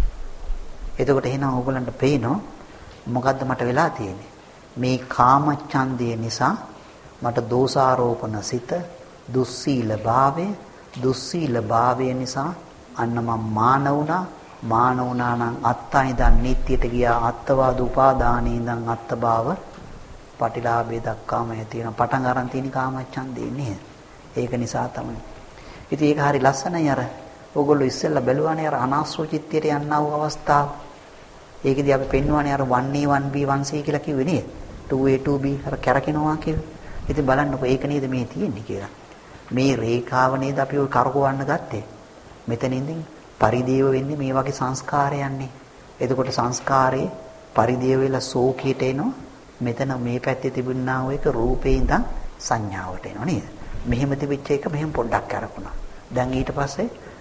එතකොට එහෙනම් ඕගොල්ලන්ට පේනවා මොකද්ද මට වෙලා තියෙන්නේ? මේ කාමච්ඡන්දය නිසා මට දෝසාරෝපණ සිත, දුස්සීල භාවය, දුස්සීල භාවය නිසා අන්න මම මාන වුණා. මාන වුණා නම් අත්තා ඉඳන් නිට්ටියට ගියා. අත්වාද උපාදානේ ඉඳන් අත්භාව පටිලාභේ දක්වාම තියෙන පටන් ගන්න තියෙන කාමච්ඡන්දේ නේද? ඒක නිසා තමයි. ඉතින් ඒක හරි ලස්සනයි. අර ඕගොල්ලෝ ඉස්සෙල්ලා බැලුවානේ අර අනාශ්‍රව චිත්තයට යන්නා වූ අවස්ථාව. ඒකෙදී අපි පෙන්වන්නේ අර one A one B one C කියලා කිව්වේ නේද? two A two B අර කැරකෙනවා කිව්වේ. ඉතින් බලන්නකො ඒක නේද මේ තියෙන්නේ කියලා. මේ රේඛාව නේද අපි ඔය කරකවන්න ගත්තේ. මෙතනින්දින් පරිදේව වෙන්නේ මේ වගේ සංස්කාරයන්නේ. එතකොට සංස්කාරේ පරිදේව වෙලා සෝඛයට එනවා. මෙතන මේ පැත්තේ තිබුණා වූ එක රූපේ ඉඳන් සංඥාවට එනවා නේද? මෙහෙම තිබිච්ච එක මෙහෙම පොඩ්ඩක් කරකුණා. දැන් ඊට පස්සේ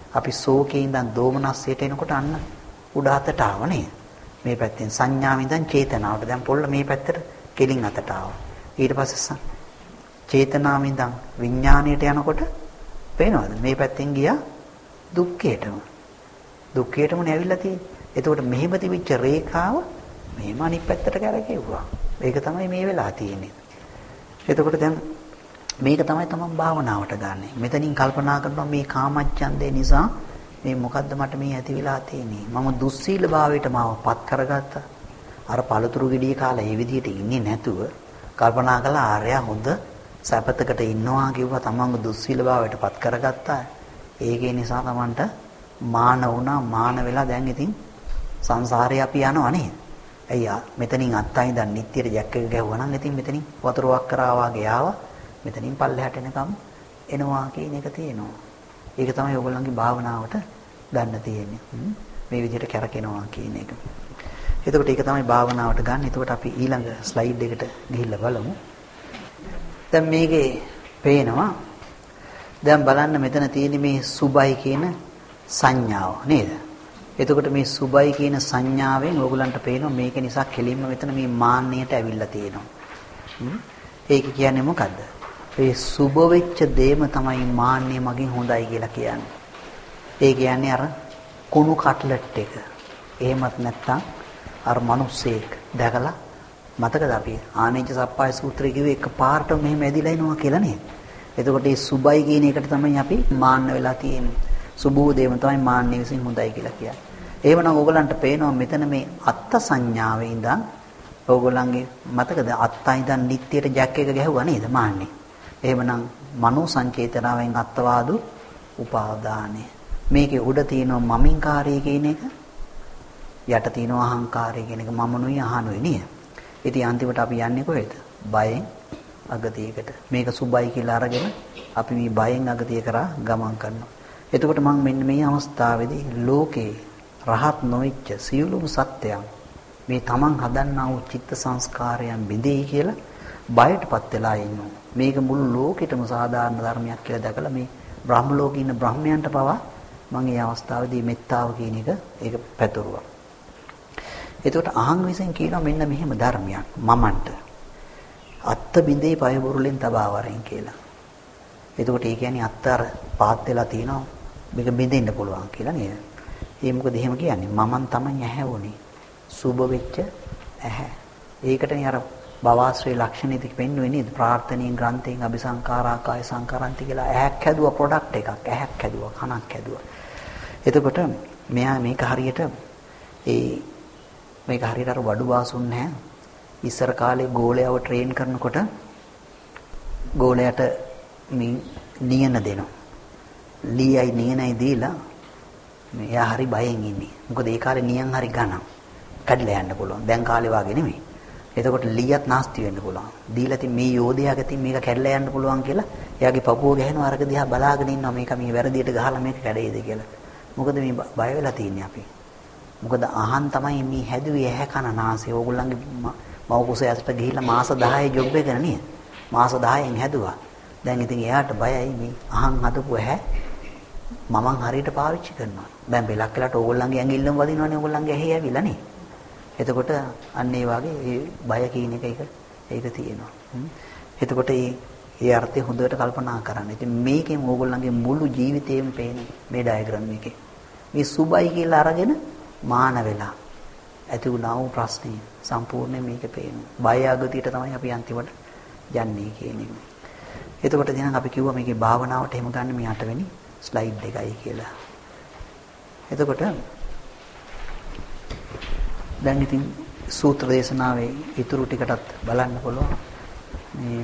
අපි සෝකේ ඉඳන් දෝමනස්සයට එනකොට අන්න උඩ අතට ආව නේද? මේ පැත්තෙන් සංඥාවෙන් ඉඳන් චේතනාවට. දැන් පොල්ල මේ පැත්තට කෙලින් අතට ආවා. ඊට පස්සේ චේතනාවෙන් ඉඳන් විඥාණයට යනකොට පේනවද? මේ පැත්තෙන් ගියා දුක්ඛයටම. දුක්ඛයටමනේ ඇවිල්ලා තියෙන්නේ. එතකොට මෙහෙම තිබිච්ච රේඛාව මෙහෙම අනිත් පැත්තට කරකෙව්වා. ඒක තමයි මේ වෙලා තියෙන්නේ. එතකොට දැන් මේක තමයි තමන් භාවනාවට ගන්නෙ. මෙතනින් කල්පනා කරනවා මේ කාමච්ඡන්දේ නිසා මේ මොකද්ද මට මේ ඇති වෙලා තියෙන්නේ? මම දුස්සීල භාවයට මාව පත් කරගත්තා. අර පළතුරු ගෙඩිය කාලා ඒ විදිහට ඉන්නේ නැතුව කල්පනා කළා ආර්යා හොඳ සැපතකට ඉන්නවා කිව්වා තමන්ගේ දුස්සීල භාවයට පත් කරගත්තා. ඒකේ නිසා තමන්ට මාන වුණා. මාන වෙලා දැන් ඉතින් සංසාරේ අපි යනවා නේද? අයියා මෙතනින් අත්තයි දැන් නිට්ටියට ජැක් එක ගැහුවා නම් ඉතින් මෙතනින් වතුරක් කරා වාගේ ආවා. මෙතනින් පල්ලෙහාට එනකම් එනවා කියන එක තියෙනවා. ඒක තමයි ඔයගොල්ලන්ගේ භාවනාවට ගන්න තියෙන්නේ. මේ විදිහට කරකිනවා කියන එක. එතකොට ඒක තමයි භාවනාවට ගන්න. එතකොට අපි ඊළඟ ස්ලයිඩ් එකට ගිහිල්ලා බලමු. දැන් මේකේ පේනවා දැන් බලන්න මෙතන තියෙන්නේ මේ සුබයි කියන සංඥාව නේද? එතකොට මේ සුබයි කියන සංඥාවෙන් ඕගලන්ට පේනවා මේක නිසා කෙලින්ම මෙතන මේ මාන්නයට ඇවිල්ලා තියෙනවා. ඒක කියන්නේ මොකද්ද? ඒ සුබ වෙච්ච දේම තමයි මාන්නේ මගින් හොඳයි කියලා කියන්නේ. ඒ කියන්නේ අර කුණු කට්ලට් එක. එහෙමත් නැත්නම් අර මිනිස්සෙක් දැකලා මතකද අපි ආනේජ සප්පාය සූත්‍රය කිව්වේ එක පාරට මෙහෙම ඇදිලා එනවා කියලා නේද? එතකොට මේ සුබයි කියන එකට තමයි අපි මාන්න වෙලා තියෙන්නේ. සුබෝ දේම තමයි මාන්නේ විසින් හොඳයි කියලා කියන්නේ. එහෙමනම් ඕගලන්ට පේනවා මෙතන මේ අත්ත් සංඥාවේ ඉඳන් ඕගොල්ලන්ගේ මතකද අත්තයි ඉඳන් නිට්ටියට ජැක් එක ගැහුවා නේද මාන්නේ? එහෙමනම් මනෝ සංචේතනාවෙන් අත්වාදු උපාදානය. මේකේ උඩ තියෙනවා මමින්කාරය කියන එක. යට තියෙනවා අහංකාරය කියන එක. මමනුයි අහනුයි නේද? ඉතින් අන්තිමට අපි යන්නේ කොහෙද? බයෙන් අගතියකට. මේක සුබයි කියලා අරගෙන අපි මේ බයෙන් අගතිය කරා ගමන් කරනවා. එතකොට මම මෙන්න මේ අවස්ථාවේදී ලෝකේ රහත් නොවිච්ච සියලුම සත්‍යයන් මේ තමන් හදන්නා වූ චිත්ත සංස්කාරයන් බිඳෙයි කියලා බයටපත් වෙලා ඉන්නවා. මේක මුළු ලෝකෙටම සාධාරණ ධර්මයක් කියලා දැකලා මේ බ්‍රහ්ම ලෝකේ ඉන්න බ්‍රහ්මයන්ට පවා මම මේ අවස්ථාවේදී මෙත්තාව කියන එක ඒක පැතුරුවා. එතකොට අහං විසින් කියනවා මෙන්න මෙහෙම ධර්මයක් මමන්ට අත්ත බිඳේ පය බුරුලෙන් තබා වරෙන් කියලා. එතකොට ඒ කියන්නේ අත්ත අර පාත් වෙලා තිනවා මේක බිඳෙන්න පුළුවන් කියලා නේද? ඒ මොකද එහෙම කියන්නේ මමන් තමයි ඇහැවුනේ. සුබ වෙච්ච ඇහැ. ඒකටනේ අර භවශ්‍රේ ලක්ෂණෙ දික් පෙන්වන්නේ නේද? ප්‍රාර්ථනීය ග්‍රන්ථයෙන් අபிසංකාරා කාය සංකාරන්ති කියලා ඇහැක් හැදුවා ප්‍රොඩක්ට් එකක්. ඇහැක් හැදුවා, කනක් හැදුවා. එතකොට මෙයා මේක හරියට ඒ මේක හරියට අර වඩු වාසුන් නැහැ. ඉස්සර කාලේ ගෝලයව ට්‍රේන් කරනකොට ගෝලයට මේ නියන දෙනවා. ලීයයි නියනයි දීලා මෙයා හරි බයෙන් ඉන්නේ. මොකද ඒ කාලේ නියන් හරි ගණන්. කඩලා යන්න පුළුවන්. දැන් කාලේ වාගේ නෙමෙයි. එතකොට ලීයත් නාස්ති වෙන්න පුළුවන්. දීලා තින් මේ යෝධයාගේ තින් මේක කැඩලා යන්න පුළුවන් කියලා එයාගේ පපුව ගහනවා අරක දිහා බලාගෙන ඉන්නවා මේක මේ වැරදියට ගහලා මේක කැඩෙයිද කියලා. මොකද මේ බය වෙලා තින්නේ අපි. මොකද අහන් තමයි මේ හැදුවේ ඇහැ කන නාසය. ඕගොල්ලන්ගේ මව කුසේ ඇසට ගිහිල්ලා මාස දහයේ ජොබ් එක නේද? මාස දහයෙන් හැදුවා. දැන් ඉතින් එයාට බයයි මේ අහන් හදපු ඇහැ මමන් හරියට පාවිච්චි කරනවා. දැන් බෙලක් වෙලාට ඕගොල්ලන්ගේ ඇඟිල්ලම වදිනවනේ ඕගොල්ලන්ගේ ඇහි ඇවිල්ලා නේ. එතකොට අන්න ඒ වගේ ඒ බය කියන එක ඒක ඒක තියෙනවා. එතකොට මේ ඒ අර්ථය හොඳට කල්පනා කරන්න. ඉතින් මේකෙන් ඕගොල්ලන්ගේ මුළු ජීවිතේම පේන මේ ඩයග්‍රෑම් එකේ. මේ සුබයි කියලා අරගෙන මාන වෙලා ඇති වුණා වූ ප්‍රශ්නේ සම්පූර්ණයෙන් මේකේ පේනවා. බය අගතියට තමයි අපි අන්තිමට යන්නේ කියන එක. එතකොට දැන් අපි කිව්වා මේකේ භාවනාවට එහෙම ගන්න මේ අටවෙනි ස්ලයිඩ් එකයි කියලා. එතකොට දැන් ඉතින් සූත්‍ර දේශනාවේ ඊතුරු ටිකටත් බලන්න පුළුවන්. මේ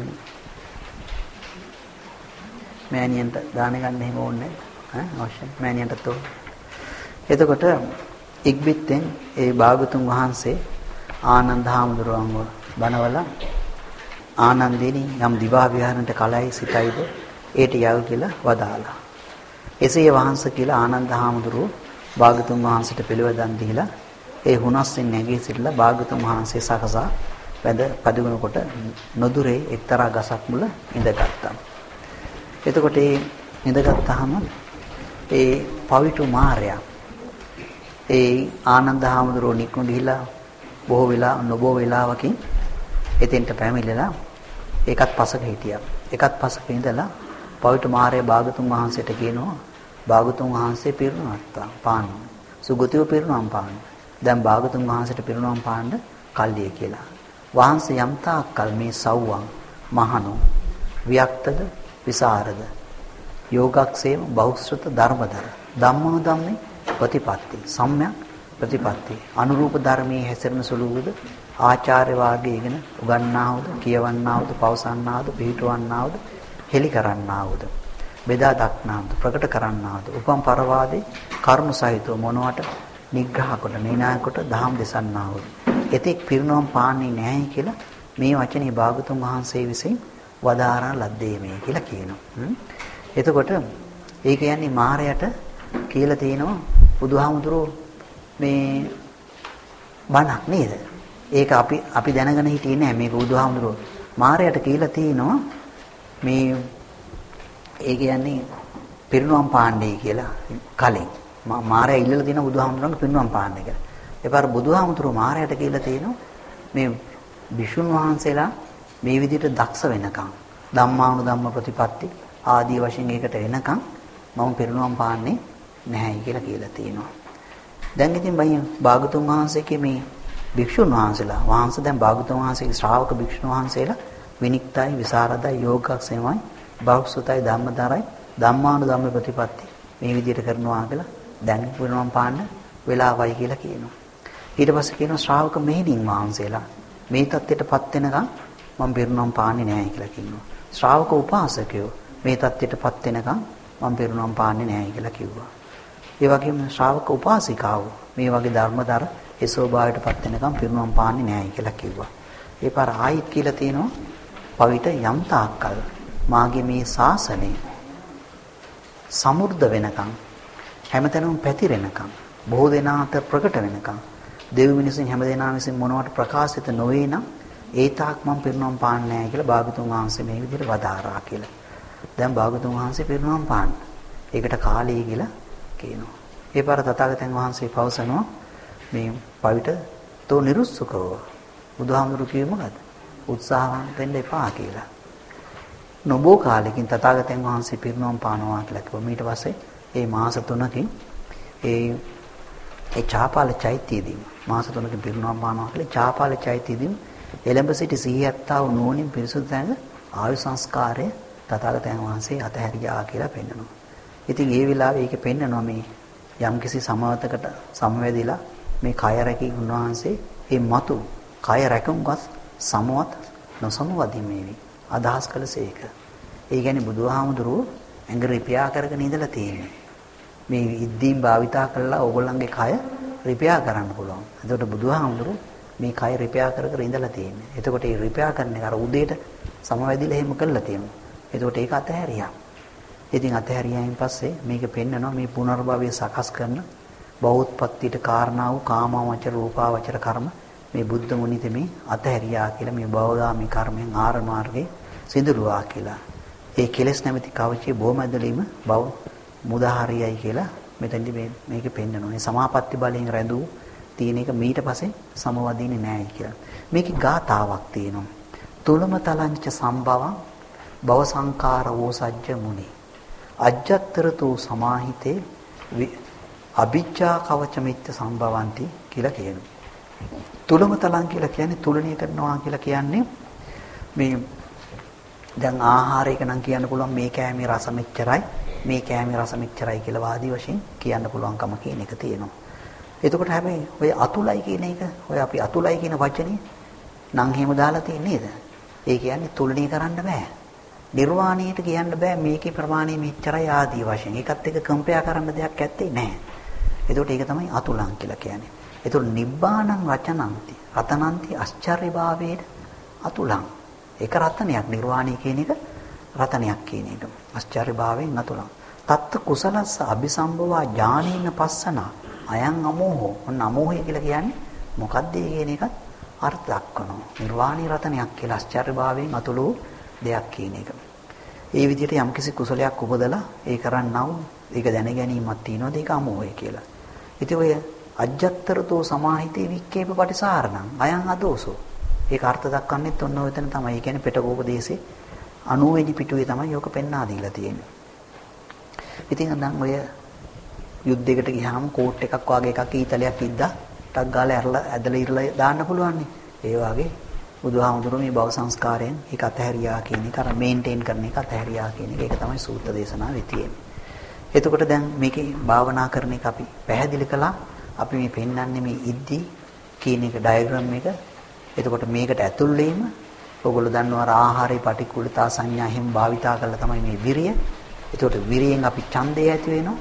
මෑණියන්ට දාන ගන්න එහෙම ඕනේ ඈ අවශ්‍ය මෑණියන්ටත් ඕන. එතකොට ඉක්බිත්තෙන් ඒ භාගතුන් වහන්සේ ආනන්ද හාමුදුරුවන්ව බණවල ආනන්දේනි යම් දිවා විහරණට කලයි සිතයිද ඒට යව කියලා වදාලා. එසේ වහන්ස කියලා ආනන්ද හාමුදුරුව භාගතුන් වහන්සේට පිළිවෙදන් දීලා ඒ හුනස්සින් නැගී සිටලා භාගතුන් වහන්සේ සකසා වැඳ පදුගුණ කොට නොදුරේ එක්තරා ගසක් මුල ඉඳගත්තා. එතකොට ඒ ඉඳගත්තාම ඒ පවිතු මාරයා ඒ ආනන්ද හාමුදුරුවෝ නිකුන් ගිහිලා බොහෝ වෙලා නොබෝ වෙලාවකින් එතෙන්ට පැමිණිලා ඒකත් පසක හිටියා. ඒකත් පසක ඉඳලා පවිතු මාරයා භාගතුන් වහන්සේට කියනවා භාගතුන් වහන්සේ පිරිනුවත්තා පාන්න. සුගතියෝ පිරිනුවම් පාන්න. දැන් භාගතුන් වහන්සේට පිරිනුවම් පාන්න කල්ලිය කියලා. වහන්සේ යම් තාක්කල් මේ සව්වන් මහණු වික්තද විසරද යෝගක්ෂේම බහුශ්‍රත ධර්මදර ධම්මෝ ධම්මේ ප්‍රතිපatti සම්‍යක් ප්‍රතිපatti අනුරූප ධර්මයේ හැසිරෙන සුළුද ආචාර්ය වාග්ය ඉගෙන උගන්නාවුද කියවන්නාවුද පවසන්නාවුද පිළිටවන්නාවුද හෙලි කරන්නාවුද බෙදා දක්නාවුද ප්‍රකට කරන්නාවුද උපම් පරවාදේ කරුණ සහිතව මොනවට නිග්‍රහ කොට නිනාය කොට දහම් දෙසන්නාවුද එතෙක් පිරිනොම් පාන්නේ නැහැ කියලා මේ වචනේ භාගතුන් වහන්සේ විසින් වදාරා ලද්දේ මේ කියලා කියනවා. එතකොට ඒ කියන්නේ මාරයට කියලා තියෙනවා බුදුහාමුදුරුවෝ මේ බණක් නේද? ඒක අපි අපි දැනගෙන හිටියේ නෑ මේක බුදුහාමුදුරුවෝ මාරයට කියලා තියෙනවා මේ ඒ කියන්නේ පිරිනුවම් පාණ්ඩේ කියලා කලින් මාරයා ඉල්ලලා තියෙන බුදුහාමුදුරුවන්ගේ පිරිනුවම් පාණ්ඩේ කියලා. ඒපාර බුදුහාමුදුරුවෝ මාරයට කියලා තියෙනවා මේ විසුණු වහන්සේලා මේ විදිහට දක්ෂ වෙනකම් ධම්මානුධම්ම ප්‍රතිපatti ආදී වශයෙන් ඒකට එනකම් මම පිරිනුවම් පාන්නේ නැහැ කියලා කියලා තියෙනවා. දැන් ඉතින් බයි භාගතුන් වහන්සේගේ මේ භික්ෂුන් වහන්සේලා වහන්සේ දැන් භාගතුන් වහන්සේගේ ශ්‍රාවක භික්ෂුන් වහන්සේලා විනික්තයි විසරදයි යෝගක්ෂේමයි බෞද්ධසුතයි ධම්මතරයි ධම්මානුධම්ම ප්‍රතිපatti මේ විදිහට කරනවා කියලා දැන් පිරිනුවම් පාන්න වෙලාවයි කියලා කියනවා. ඊට පස්සේ කියනවා ශ්‍රාවක මෙහෙණින් වහන්සේලා මේ தත්ත්වයටපත් වෙනකම් මම පිරිනුවම් පාන්නේ නැහැ කියලා කියනවා. ශ්‍රාවක උපාසකයෝ මේ தත්ත්වයටපත් වෙනකම් මම පිරිනුවම් පාන්නේ නැහැ කියලා කිව්වා. ඒ වගේම ශ්‍රාවක උපාසිකාවෝ මේ වගේ ධර්මදර ඒ ස්වභාවයටපත් වෙනකම් පිරිනුවම් පාන්නේ නැහැ කියලා කිව්වා. ඒ පාර ආයිත් කියලා තියෙනවා පවිත යම් තාක්කල් මාගේ මේ ශාසනය සමෘද්ධ වෙනකම් හැමතැනම පැතිරෙනකම් බොහෝ දෙනා අතර ප්‍රකට වෙනකම් දෙව් මිනිසුන් හැමදෙනා විසින් මොනවට ප්‍රකාශිත නොවේ නම් ඒ තාක් මම පිරිනුවම් පාන්නේ නැහැ කියලා භාගතුන් වහන්සේ මේ විදිහට වදාරා කියලා. දැන් භාගතුන් වහන්සේ පිරිනුවම් පාන්න. ඒකට කාලය කියලා කියනවා. ඒ පාර තථාගතයන් වහන්සේ පවසනවා මේ පවිට තෝ නිරුස්සකව බුදුහාමුදුරු කිව්වේ මොකද්ද? උත්සාහවන්ත වෙන්න එපා කියලා. නොබෝ කාලෙකින් තථාගතයන් වහන්සේ පිරිනුවම් පානවා කියලා කිව්වා. ඊට පස්සේ මේ මාස තුනකින් ඒ ඒ චාපාල චෛත්‍යයේදී මාස තුනකින් පිරිනුවම් පානවා කියලා චාපාල චෛත්‍යයේදී එළඹ සිටි සිහියත්තාව නෝනින් පිරිසුදු තැන ආයු සංස්කාරය තථාගතයන් වහන්සේ අතහැරියා කියලා පෙන්නනවා. ඉතින් ඒ වෙලාවේ ඒකේ පෙන්නනවා මේ යම්කිසි සමාවතකට සමවැදිලා මේ කය රැකී උන්වහන්සේ මේ මතු කය රැකුම්ගත් සමවත් නොසමවදීමේවි අදහස් කළසේක. ඒ කියන්නේ බුදුහාමුදුරුවෝ ඇඟ රිපියා කරගෙන ඉඳලා තියෙන්නේ. මේ ඉද්දීන් භාවිතා කළා ඕගොල්ලන්ගේ කය රිපියා කරන්න පුළුවන්. එතකොට බුදුහාමුදුරුවෝ මේ කය රිපෙයා කර කර ඉඳලා තියෙන්නේ. එතකොට මේ රිපෙයා කරන එක අර උදේට සමවැදිලා එහෙම කළා තියෙනවා. එතකොට ඒක අතහැරියා. ඉතින් අතහැරියායින් පස්සේ මේක පෙන්නනවා මේ පුනර්භවය සකස් කරන බෞද්ධපත්තියට කාරණා වූ කාමාවචර රූපාවචර කර්ම මේ බුද්ධ මුනි තෙමේ අතහැරියා කියලා මේ භවගාමී කර්මෙන් ආර මාර්ගේ සිදුරුවා කියලා. ඒ කෙලෙස් නැමැති කවචයේ බොමැදලීම බව මුදාහරියයි කියලා මෙතෙන්දි මේ මේක පෙන්නනවා. මේ සමාපatti බලයෙන් රැඳූ තියෙන එක මීට පස්සේ සමවදින්නේ නැහැ කියලා. මේකේ ගාතාවක් තියෙනවා. තුලම තලංච සම්භවං භව සංකාර වෝසජ්ජ මුනි. අජ්ජත්තරතු සමාහිතේ අභිජ්ජා කවච මිත්‍ය සම්භවಂತಿ කියලා කියනවා. තුලම තලං කියලා කියන්නේ තුලණය කරනවා කියලා කියන්නේ මේ දැන් ආහාරයක නම් කියන්න පුළුවන් මේ කෑමේ රස මෙච්චරයි මේ කෑමේ රස මෙච්චරයි කියලා වාදී වශයෙන් කියන්න පුළුවන්කම කියන එක තියෙනවා. එතකොට හැබැයි ඔය අතුලයි කියන එක ඔය අපි අතුලයි කියන වචනේ නම් එහෙම දාලා තියෙන්නේ නේද? ඒ කියන්නේ තුලණය කරන්න බෑ. නිර්වාණයට කියන්න බෑ මේකේ ප්‍රමාණය මෙච්චරයි ආදී වශයෙන්. ඒකත් එක්ක කම්පෙයා කරන්න දෙයක් ඇත්තේ නැහැ. එතකොට ඒක තමයි අතුලං කියලා කියන්නේ. එතකොට නිබ්බානං රචනಂತಿ රතනಂತಿ ආශ්චර්ය භාවයේ අතුලං. ඒක රතනයක් නිර්වාණය කියන එක රතනයක් කියන එක. ආශ්චර්ය භාවයෙන් අතුලං. තත්ත කුසලස්ස අபிසම්භවා ඥානේන පස්සනා අයං අමෝහෝ. ඔන්න අමෝහය කියලා කියන්නේ මොකද්ද කියන එකත් අර්ථ දක්වනවා. නිර්වාණී රතනයක් කියලා ආශ්චර්ය භාවයෙන් අතුළු දෙයක් කියන එක. ඒ විදිහට යම්කිසි කුසලයක් උපදලා ඒ කරන්නා වූ ඒක දැන ගැනීමක් තියෙනවද ඒක අමෝහය කියලා. ඉතින් ඔය අජ්ජත්තරතෝ සමාහිතේ වික්කේප පටිසාරණං අයං අදෝසෝ. ඒක අර්ථ දක්වන්නෙත් ඔන්න ඔය තැන තමයි. ඒ කියන්නේ පිටකෝපදේශේ අනූ වෙනි පිටුවේ තමයි යෝක පෙන්වා දීලා තියෙන්නේ. ඉතින් දැන් ඔය යුද්ධයකට ගියාම කෝට් එකක් වගේ එකක් ඊතලයක් ඉද්දා ටක් ගාලා ඇරලා ඇදලා ඉරලා දාන්න පුළුවන් නේ. ඒ වගේ බුදුහාමුදුරුවෝ මේ භව සංස්කාරයෙන් ඒක අතහැරියා කියන එක අර මේන්ටේන් කරන එක අතහැරියා කියන එක ඒක තමයි සූත්‍ර දේශනාවේ තියෙන්නේ. එතකොට දැන් මේකේ භාවනා කරන එක අපි පැහැදිලි කළා. අපි මේ පෙන්වන්නේ මේ ඉද්දි කියන එක ඩයග්‍රෑම් එක. එතකොට මේකට ඇතුල් වීම ඔයගොල්ලෝ දන්නවා ආහාරේ පටික්කුලතා සංඥා හැම භාවිතා කරලා තමයි මේ විරිය. එතකොට විරියෙන් අපි ඡන්දය ඇති වෙනවා.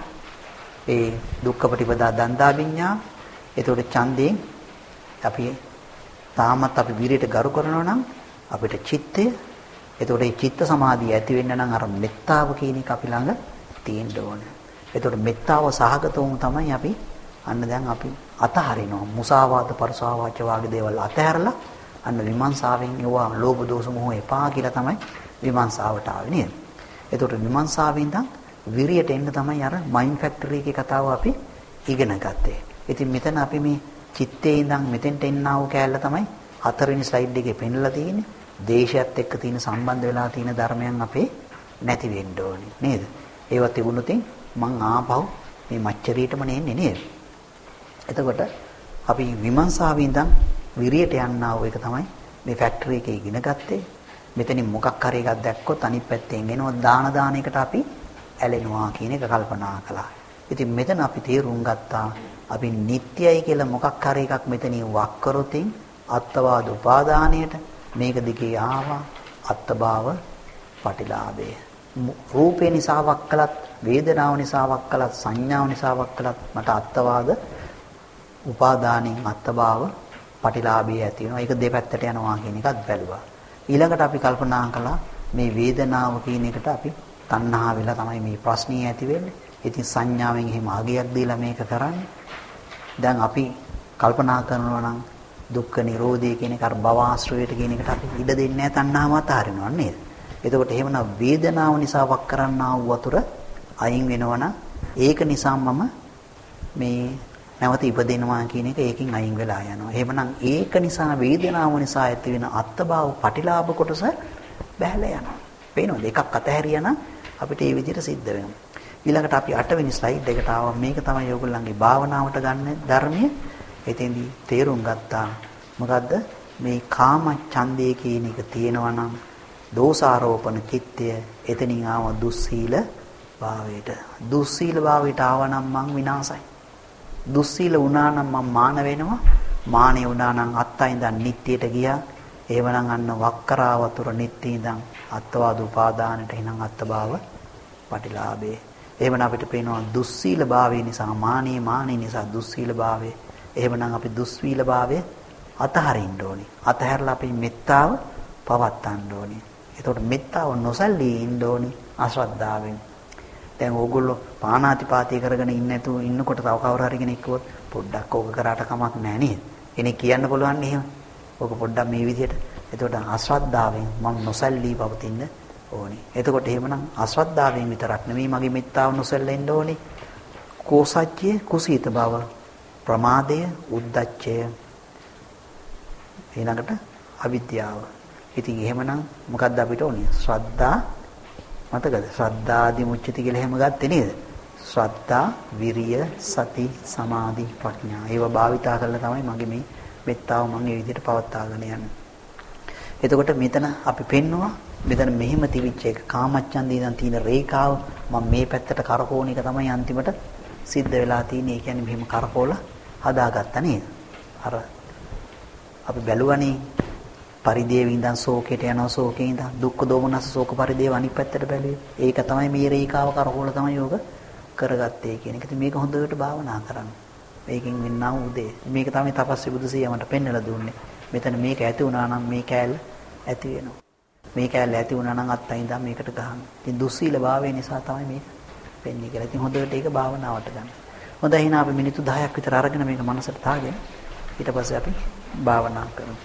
ඒ දුක්ඛ ප්‍රතිපදා දන්දා විඤ්ඤා. එතකොට ඡන්දයෙන් අපි තාමත් අපි විරියට ගරු කරනවා නම් අපිට චිත්තය. එතකොට මේ චිත්ත සමාධිය ඇති වෙන්න නම් අර මෙත්තාව කියන එක අපි ළඟ තියෙන්න ඕනේ. එතකොට මෙත්තාව සහගතවම තමයි අපි අන්න දැන් අපි අතහරිනවා. මුසාවාද පරසාවාච වාගේ දේවල් අතහැරලා අන්න විමර්ශාවෙන් යෝවා ලෝභ දෝෂ මොහ එපා කියලා තමයි විමර්ශාවට ආවේ නේද? එතකොට විමර්ශාවෙන් ඉඳන් විරියට එන්න තමයි අර මයින්ඩ් ෆැක්ටරි එකේ කතාව අපි ඉගෙන ගත්තේ. ඉතින් මෙතන අපි මේ චිත්තේ ඉඳන් මෙතෙන්ට එන්නා වූ කෑල්ල තමයි හතරවෙනි ස්ලයිඩ් එකේ පෙන්ලා තියෙන්නේ. දේශයත් එක්ක තියෙන සම්බන්ධ වෙලා තියෙන ධර්මයන් අපේ නැති වෙන්න ඕනේ නේද? ඒවත් තිබුණොත් මං ආපහු මේ මච්චරියටම නෙන්නේ නේද? එතකොට අපි විමර්ශාවෙන් ඉඳන් විරියට යන්නා වූ එක තමයි මේ ෆැක්ටරි එකේ ඉගෙන ගත්තේ. මෙතනින් මොකක් හරි එකක් දැක්කොත් අනිත් පැත්තෙන් එනවා දාන දාන එකට අපි ඇලෙනවා කියන එක කල්පනා කළා. ඉතින් මෙතන අපි තේරුම් ගත්තා අපි නිට්ටයයි කියලා මොකක් හරි එකක් මෙතනින් වක් කරොතින් අත්වාද උපාදානයට මේක දිගේ ආවා අත්භාව පටිලාභය. රූපේ නිසා වක් කළත් වේදනාව නිසා වක් කළත් සංඥාව නිසා වක් කළත් මට අත්වාද උපාදානෙන් අත්භාව පටිලාභය ඇති වෙනවා. ඒක දෙපැත්තට යනවා කියන එකත් බැලුවා. ඊළඟට අපි කල්පනා කළා මේ වේදනාව කියන එකට අපි තණ්හා වෙලා තමයි මේ ප්‍රශ්නේ ඇති වෙන්නේ. ඉතින් සංඥාවෙන් එහෙම අගයක් දීලා මේක කරන්නේ. දැන් අපි කල්පනා කරනවා නම් දුක්ඛ නිරෝධය කියන එක අර භව ආශ්‍රයයට කියන එකට අපි ඉඩ දෙන්නේ නැහැ තණ්හාව අතහරිනවා නේද? එතකොට එහෙමනම් වේදනාව නිසා වක් කරන්නා වූ වතුර අයින් වෙනවනම් ඒක නිසා මම මේ නැවත ඉපදෙනවා කියන එක ඒකෙන් අයින් වෙලා යනවා. එහෙමනම් ඒක නිසා වේදනාව නිසා ඇති වෙන අත්භාව පටිලාභ කොටස බැහැලා යනවා. පේනවද? එකක් අතහැරියා නම් අපිට ඒ විදිහට සිද්ධ වෙනවා. ඊළඟට අපි අටවෙනි ස්ලයිඩ් එකට ආවා. මේක තමයි ඔයගොල්ලන්ගේ භාවනාවට ගන්න ධර්මය. එතෙන්දී තේරුම් ගත්තා. මොකද්ද? මේ කාම ඡන්දය කියන එක තියෙනවා නම් දෝෂාරෝපණ චිත්තය එතනින් ආව දුස්සීල භාවයට. දුස්සීල භාවයට ආව නම් මං විනාසයි. දුස්සීල වුණා නම් මම මාන වෙනවා. මානෙ වුණා නම් අත්තයින්දන් නිට්ටියට ගියා. එහෙමනම් අන්න වක්කරා වතුර නිට්ටි ඉඳන් අත්වාද උපාදානට එනං අත්භාව පටිලාභේ. එහෙමනම් අපිට පේනවා දුස්සීල භාවය නිසා මානෙ මානෙ නිසා දුස්සීල භාවය. එහෙමනම් අපි දුස්සීල භාවය අතහරින්න ඕනේ. අතහැරලා අපි මෙත්තාව පවත්වන්න ඕනේ. එතකොට මෙත්තාව නොසැලී ඉන්න ඕනේ අශ්‍රද්ධාවෙන්. දැන් ඕගොල්ලෝ පාණාතිපාතය කරගෙන ඉන්නේ නැතුව ඉන්නකොට තව කවුරු හරි කෙනෙක් කිව්වොත් පොඩ්ඩක් ඕක කරාට කමක් නැහැ නේද? කෙනෙක් කියන්න පුළුවන් නේ එහෙම. ඕක පොඩ්ඩක් මේ විදිහට. එතකොට අශ්‍රද්ධාවෙන් මම නොසැලී පවතින්න ඕනේ. එතකොට එහෙමනම් අශ්‍රද්ධාවෙන් විතරක් නෙමෙයි මගේ මෙත්තාව නොසැලෙන්න ඕනේ. කෝසච්චය, කුසීත බව, ප්‍රමාදය, උද්ධච්චය, ඊළඟට අවිද්‍යාව. ඉතින් එහෙමනම් මොකද්ද අපිට ඕනේ? ශ්‍රද්ධා මතකද? ශ්‍රද්ධාදි මුච්චති කියලා එහෙම ගත්තේ නේද? ශ්‍රද්ධා, විරිය, සති, සමාධි, ප්‍රඥා. ඒව භාවිතා කරලා තමයි මගේ මේ මෙත්තාව මම මේ විදිහට පවත්වාගෙන යන්නේ. එතකොට මෙතන අපි පෙන්නවා මෙතන මෙහෙම තිවිච්ච එක කාමච්ඡන්දේ ඉඳන් තියෙන රේඛාව මම මේ පැත්තට කරකෝන එක තමයි අන්තිමට සිද්ධ වෙලා තියෙන්නේ. ඒ කියන්නේ මෙහෙම කරකෝලා හදාගත්තා නේද? අර අපි බැලුවනේ පරිදේව ඉඳන් ශෝකයට යනවා, ශෝකේ ඉඳන් දුක්ඛ දෝමනස ශෝක පරිදේව අනිත් පැත්තට බැලුවේ. ඒක තමයි මේ රේඛාව කරකෝලා තමයි යෝග කරගත්තේ කියන එක. ඉතින් මේක හොඳට භාවනා කරන්න. මේකෙන් වෙන්නා වූ දේ. මේක තමයි තපස්වි බුදුසියමට පෙන්වලා දුන්නේ. මෙතන මේක ඇති වුණා නම් මේ කෑල්ල ඇති වෙනවා. මේ කෑල්ල ඇති වුණා නම් අත්යින් ඉඳන් මේකට ගහන්න. ඉතින් දුස්සීල භාවය නිසා තමයි මේක වෙන්නේ කියලා. ඉතින් හොඳට ඒක භාවනාවට ගන්න. හොඳයි එහෙනම් අපි මිනිත්තු දහයක් විතර අරගෙන මේක මනසට දාගෙන ඊට පස්සේ අපි භාවනා කරමු.